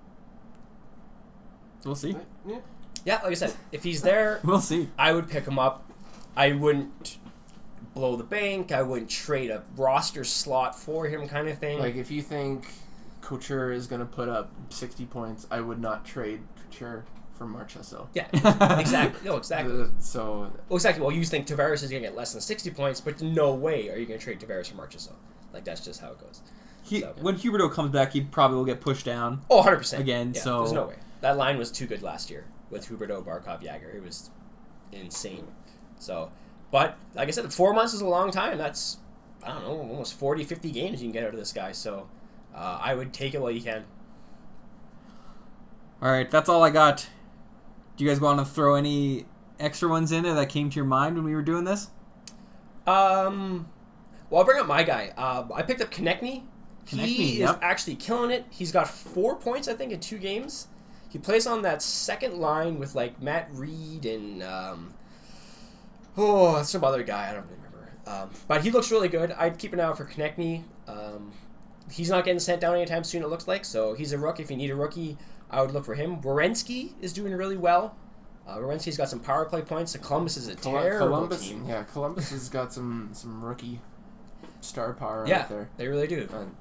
Speaker 1: We'll see.
Speaker 3: But, yeah.
Speaker 2: Yeah, like I said, if he's there,
Speaker 1: We'll see.
Speaker 2: I would pick him up. I wouldn't blow the bank. I wouldn't trade a roster slot for him, kind of thing.
Speaker 3: Like, if you think Couture is going to put up sixty points, I would not trade Couture for Marchessault.
Speaker 2: yeah, exactly. No, exactly.
Speaker 3: Uh, So,
Speaker 2: Well, exactly. Well, you think Tavares is going to get less than sixty points, but no way are you going to trade Tavares for Marchessault. Like, that's just how it goes.
Speaker 1: He,
Speaker 2: So-
Speaker 1: when Huberdeau comes back, he probably will get pushed down.
Speaker 2: Oh, one hundred percent.
Speaker 1: Again,
Speaker 2: yeah,
Speaker 1: so-
Speaker 2: There's no way. That line was too good last year with Huberdeau, Barkov, Jagger. It was insane. So, but, like I said, four months is a long time. That's, I don't know, almost forty, fifty games you can get out of this guy. So, uh, I would take it while you can.
Speaker 1: All right, that's all I got. Do you guys want to throw any extra ones in there that came to your mind when we were doing this?
Speaker 2: Um, well, I'll bring up my guy. Uh, I picked up Konechny. He
Speaker 1: Konechny,
Speaker 2: is
Speaker 1: yep.
Speaker 2: actually killing it. He's got four points, I think, in two games. He plays on that second line with like Matt Reed and um, oh, some other guy. I don't remember. Um, but he looks really good. I'd keep an eye out for Konechny. Um, he's not getting sent down anytime soon, it looks like. So he's a rookie. If you need a rookie, I would look for him. Werenski is doing really well. Uh, Werenski's got some power play points. So Columbus is a terrible
Speaker 3: Columbus,
Speaker 2: team.
Speaker 3: Yeah, Columbus has got some, some rookie star power
Speaker 2: Yeah,
Speaker 3: out there.
Speaker 2: they really do.
Speaker 3: Um,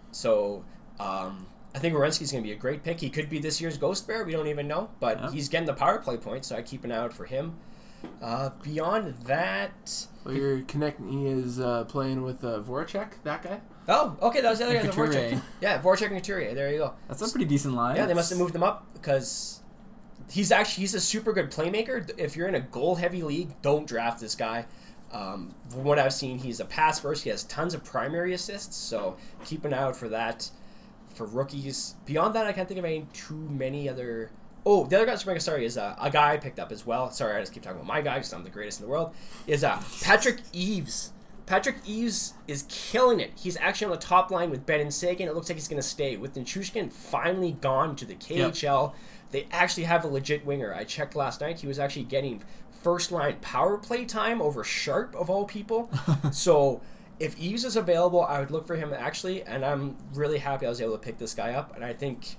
Speaker 2: So um, I think Werenski's going to be a great pick. He could be this year's Ghost Bear. We don't even know. But
Speaker 1: Yeah.
Speaker 2: he's getting the power play points, so I keep an eye out for him. Uh, beyond that...
Speaker 3: well, your Konechny is uh, playing with uh, Voracek, that guy?
Speaker 2: Oh, okay, that was the other guy, the
Speaker 1: Couturier.
Speaker 2: Voracek. Yeah, Voracek and Couturier. There you go.
Speaker 1: That's a pretty decent line.
Speaker 2: Yeah, they must have moved him up because he's actually he's a super good playmaker. If you're in a goal-heavy league, don't draft this guy. Um, from what I've seen, he's a pass first. He has tons of primary assists, so keep an eye out for that. For rookies, beyond that, I can't think of any too many other. Oh, the other guy, sorry, sorry, is uh, a guy I picked up as well. Sorry, I just keep talking about my guy because I'm the greatest in the world. Is uh, Patrick Eaves. Patrick Eaves is killing it. He's actually on the top line with Ben and Sagan. It looks like he's going to stay. With Nichushkin finally gone to the K H L, yep. They actually have a legit winger. I checked last night. He was actually getting first-line power play time over Sharp, of all people. So if Eaves is available, I would look for him, actually, and I'm really happy I was able to pick this guy up. And I think,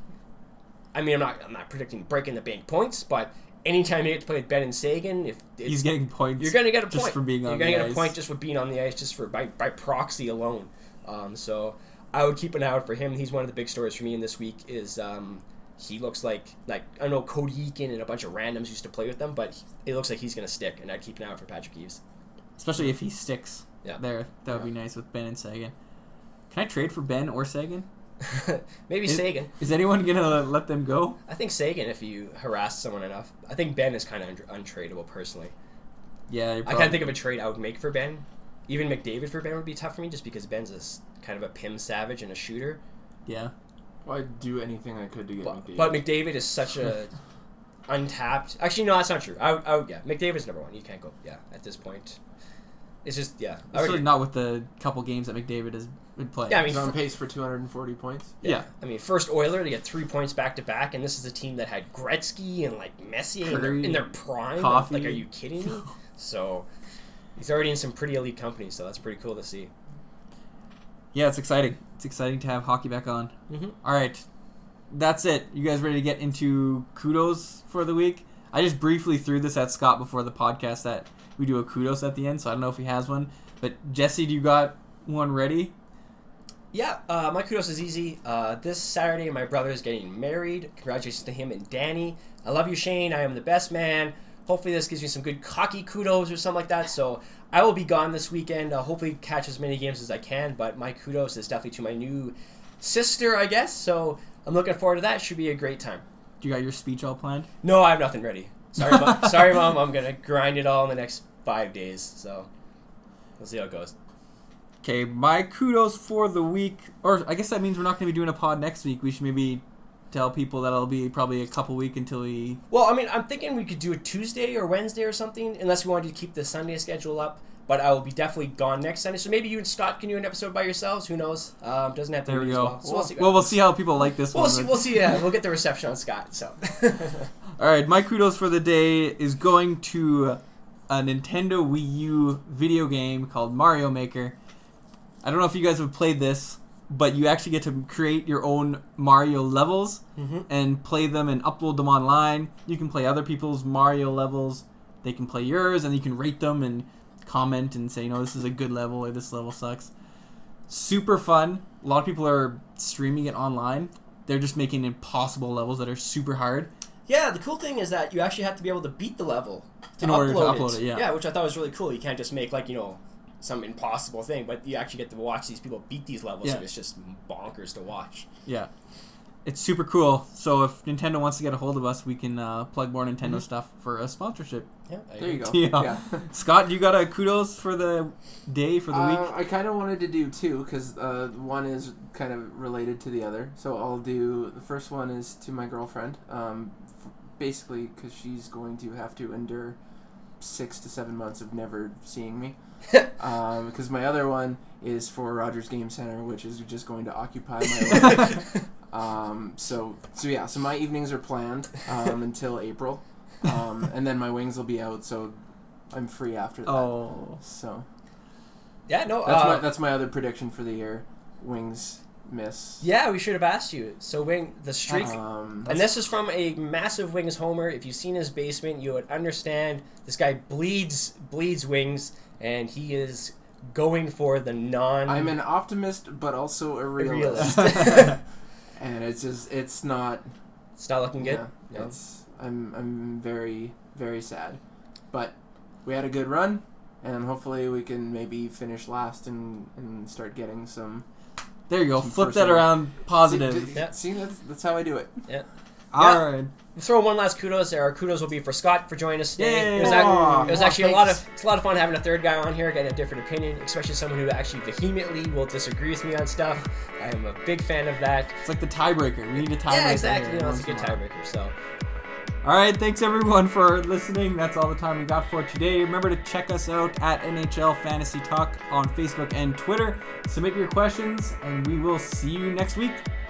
Speaker 2: I mean, I'm not I'm not predicting breaking the bank points, but anytime you get to play with Ben and Sagan, if it's,
Speaker 1: he's getting points,
Speaker 2: you're going to get a
Speaker 1: just
Speaker 2: point.
Speaker 1: for being on
Speaker 2: you're going
Speaker 1: the
Speaker 2: to get
Speaker 1: ice.
Speaker 2: a point just for being on the ice, just for by, by proxy alone. Um, so I would keep an eye out for him. He's one of the big stories for me in this week. Is um, he looks like like I know Cody Eakin and a bunch of randoms used to play with them, but it looks like he's going to stick, and I'd keep an eye out for Patrick Eaves.
Speaker 1: Especially if he sticks
Speaker 2: Yeah.
Speaker 1: there. That would be nice with Ben and Sagan. Can I trade for Ben or Sagan?
Speaker 2: Maybe
Speaker 1: Is-
Speaker 2: Sagan.
Speaker 1: Is anyone going to let them go?
Speaker 2: I think Sagan if you harass someone enough. I think Ben is kind of un- untradeable personally.
Speaker 1: Yeah,
Speaker 2: I can't think of a trade I would make for Ben. Even McDavid for Ben would be tough for me just because Ben's a s kind of a P I M savage and a shooter.
Speaker 1: Yeah.
Speaker 3: Well, I'd do anything I could to get
Speaker 2: But,
Speaker 3: McDavid.
Speaker 2: but McDavid is such a untapped. Actually, no, that's not true. I, would- I would, yeah, McDavid's number one. You can't go. Yeah, at this point, it's just yeah. I
Speaker 1: Especially
Speaker 2: already,
Speaker 1: not with the couple games that McDavid has been playing.
Speaker 2: Yeah, I mean,
Speaker 3: He's on
Speaker 2: for-
Speaker 3: pace for two hundred forty points.
Speaker 1: yeah.
Speaker 2: I mean, first Oiler to get three points back to back, and this is a team that had Gretzky and like Messier in their,
Speaker 1: Curry,
Speaker 2: in their prime.
Speaker 1: Coffee.
Speaker 2: Like, are you kidding me? So he's already in some pretty elite company, so that's pretty cool to see.
Speaker 1: Yeah, it's exciting. It's exciting to have hockey back on.
Speaker 2: Mm-hmm.
Speaker 1: All right. That's it. You guys ready to get into kudos for the week? I just briefly threw this at Scott before the podcast that we do a kudos at the end, so I don't know if he has one. But Jesse, do you got one ready?
Speaker 2: Yeah, uh, my kudos is easy. Uh, this Saturday, my brother is getting married. Congratulations to him and Danny. I love you, Shane. I am the best man. Hopefully this gives me some good cocky kudos or something like that. So I will be gone this weekend. I'll hopefully catch as many games as I can. But my kudos is definitely to my new sister, I guess. So I'm looking forward to that. Should be a great time.
Speaker 1: Do you got your speech all planned?
Speaker 2: No, I have nothing ready. Sorry, mom. Sorry, mom. I'm going to grind it all in the next five days. So we'll see how it goes.
Speaker 1: Okay, my kudos for the week, or I guess that means we're not going to be doing a pod next week. We should maybe tell people that it'll be probably a couple week until we...
Speaker 2: Well, I mean, I'm thinking we could do it Tuesday or Wednesday or something, unless we wanted to keep the Sunday schedule up. But I will be definitely gone next Sunday. So maybe you and Scott can do an episode by yourselves. Who knows? Um, doesn't have to
Speaker 1: There
Speaker 2: be
Speaker 1: we
Speaker 2: as
Speaker 1: go.
Speaker 2: well. So we'll see.
Speaker 1: Well, we'll see how people like this
Speaker 2: We'll
Speaker 1: one.
Speaker 2: see. We'll see. Yeah, we'll get the reception on Scott. So.
Speaker 1: All right, my kudos for the day is going to a Nintendo Wii U video game called Mario Maker. I don't know if you guys have played this, but you actually get to create your own Mario levels
Speaker 2: Mm-hmm.
Speaker 1: and play them and upload them online. You can play other people's Mario levels. They can play yours, and you can rate them and comment and say, you know, this is a good level or this level sucks. Super fun. A lot of people are streaming it online. They're just making impossible levels that are super hard.
Speaker 2: Yeah, the cool thing is that you actually have to be able to beat the level to
Speaker 1: In
Speaker 2: upload
Speaker 1: order to upload it, yeah.
Speaker 2: Yeah, which I thought was really cool. You can't just make like you know some impossible thing, but you actually get to watch these people beat these levels,
Speaker 1: Yeah.
Speaker 2: and it's just bonkers to watch.
Speaker 1: Yeah. It's super cool. So if Nintendo wants to get a hold of us, we can uh, plug more Nintendo
Speaker 2: Mhm.
Speaker 1: stuff for a sponsorship.
Speaker 2: Yeah, I
Speaker 3: There you
Speaker 2: agree.
Speaker 3: go.
Speaker 1: Yeah. Scott, you got a kudos for the day, for the
Speaker 3: Uh,
Speaker 1: week?
Speaker 3: I kind of wanted to do two because uh, one is kind of related to the other. So I'll do the first one is to my girlfriend, um, f- basically because she's going to have to endure six to seven months of never seeing me. um, because my other one is for Rogers Game Center, which is just going to occupy my life. um, so so yeah, so my evenings are planned um, until April, um, and then my wings will be out, so I'm free after that.
Speaker 1: Oh.
Speaker 3: So.
Speaker 2: Yeah, no.
Speaker 3: That's
Speaker 2: uh,
Speaker 3: my that's my other prediction for the year. Wings miss.
Speaker 2: Yeah, we should have asked you. So Wing, the streak,
Speaker 3: Um,
Speaker 2: and this is from a massive Wings homer. If you've seen his basement, you would understand. This guy bleeds bleeds Wings, and he is going for the non.
Speaker 3: I'm an optimist, but also a realist.
Speaker 2: realist.
Speaker 3: And it's just it's not.
Speaker 2: It's not looking good.
Speaker 3: Yeah,
Speaker 2: No.
Speaker 3: it's I'm I'm very very sad, but we had a good run, and hopefully we can maybe finish last and, and start getting some.
Speaker 1: There you go.
Speaker 3: Some
Speaker 1: Flip
Speaker 3: first
Speaker 1: that
Speaker 3: round.
Speaker 1: around positive.
Speaker 3: See,
Speaker 2: Yeah.
Speaker 3: see that's that's how I do it.
Speaker 2: Yeah.
Speaker 1: All right.
Speaker 2: Throw one last kudos there. Our kudos will be for Scott for joining us today.
Speaker 1: Yay.
Speaker 2: It was, ac-
Speaker 1: Aw.
Speaker 2: it was
Speaker 3: Aw,
Speaker 2: actually a lot
Speaker 3: thanks.
Speaker 2: of it's a lot of fun having a third guy on here, getting a different opinion, especially someone who actually vehemently will disagree with me on stuff. I am a big fan of that.
Speaker 1: It's like the tiebreaker. We need a tiebreaker.
Speaker 2: Yeah, exactly.
Speaker 1: here
Speaker 2: You know, it's a
Speaker 1: once
Speaker 2: good
Speaker 1: in while.
Speaker 2: tiebreaker. So.
Speaker 1: All right, thanks everyone for listening. That's all the time we got for today. Remember to check us out at N H L Fantasy Talk on Facebook and Twitter. Submit your questions, and we will see you next week.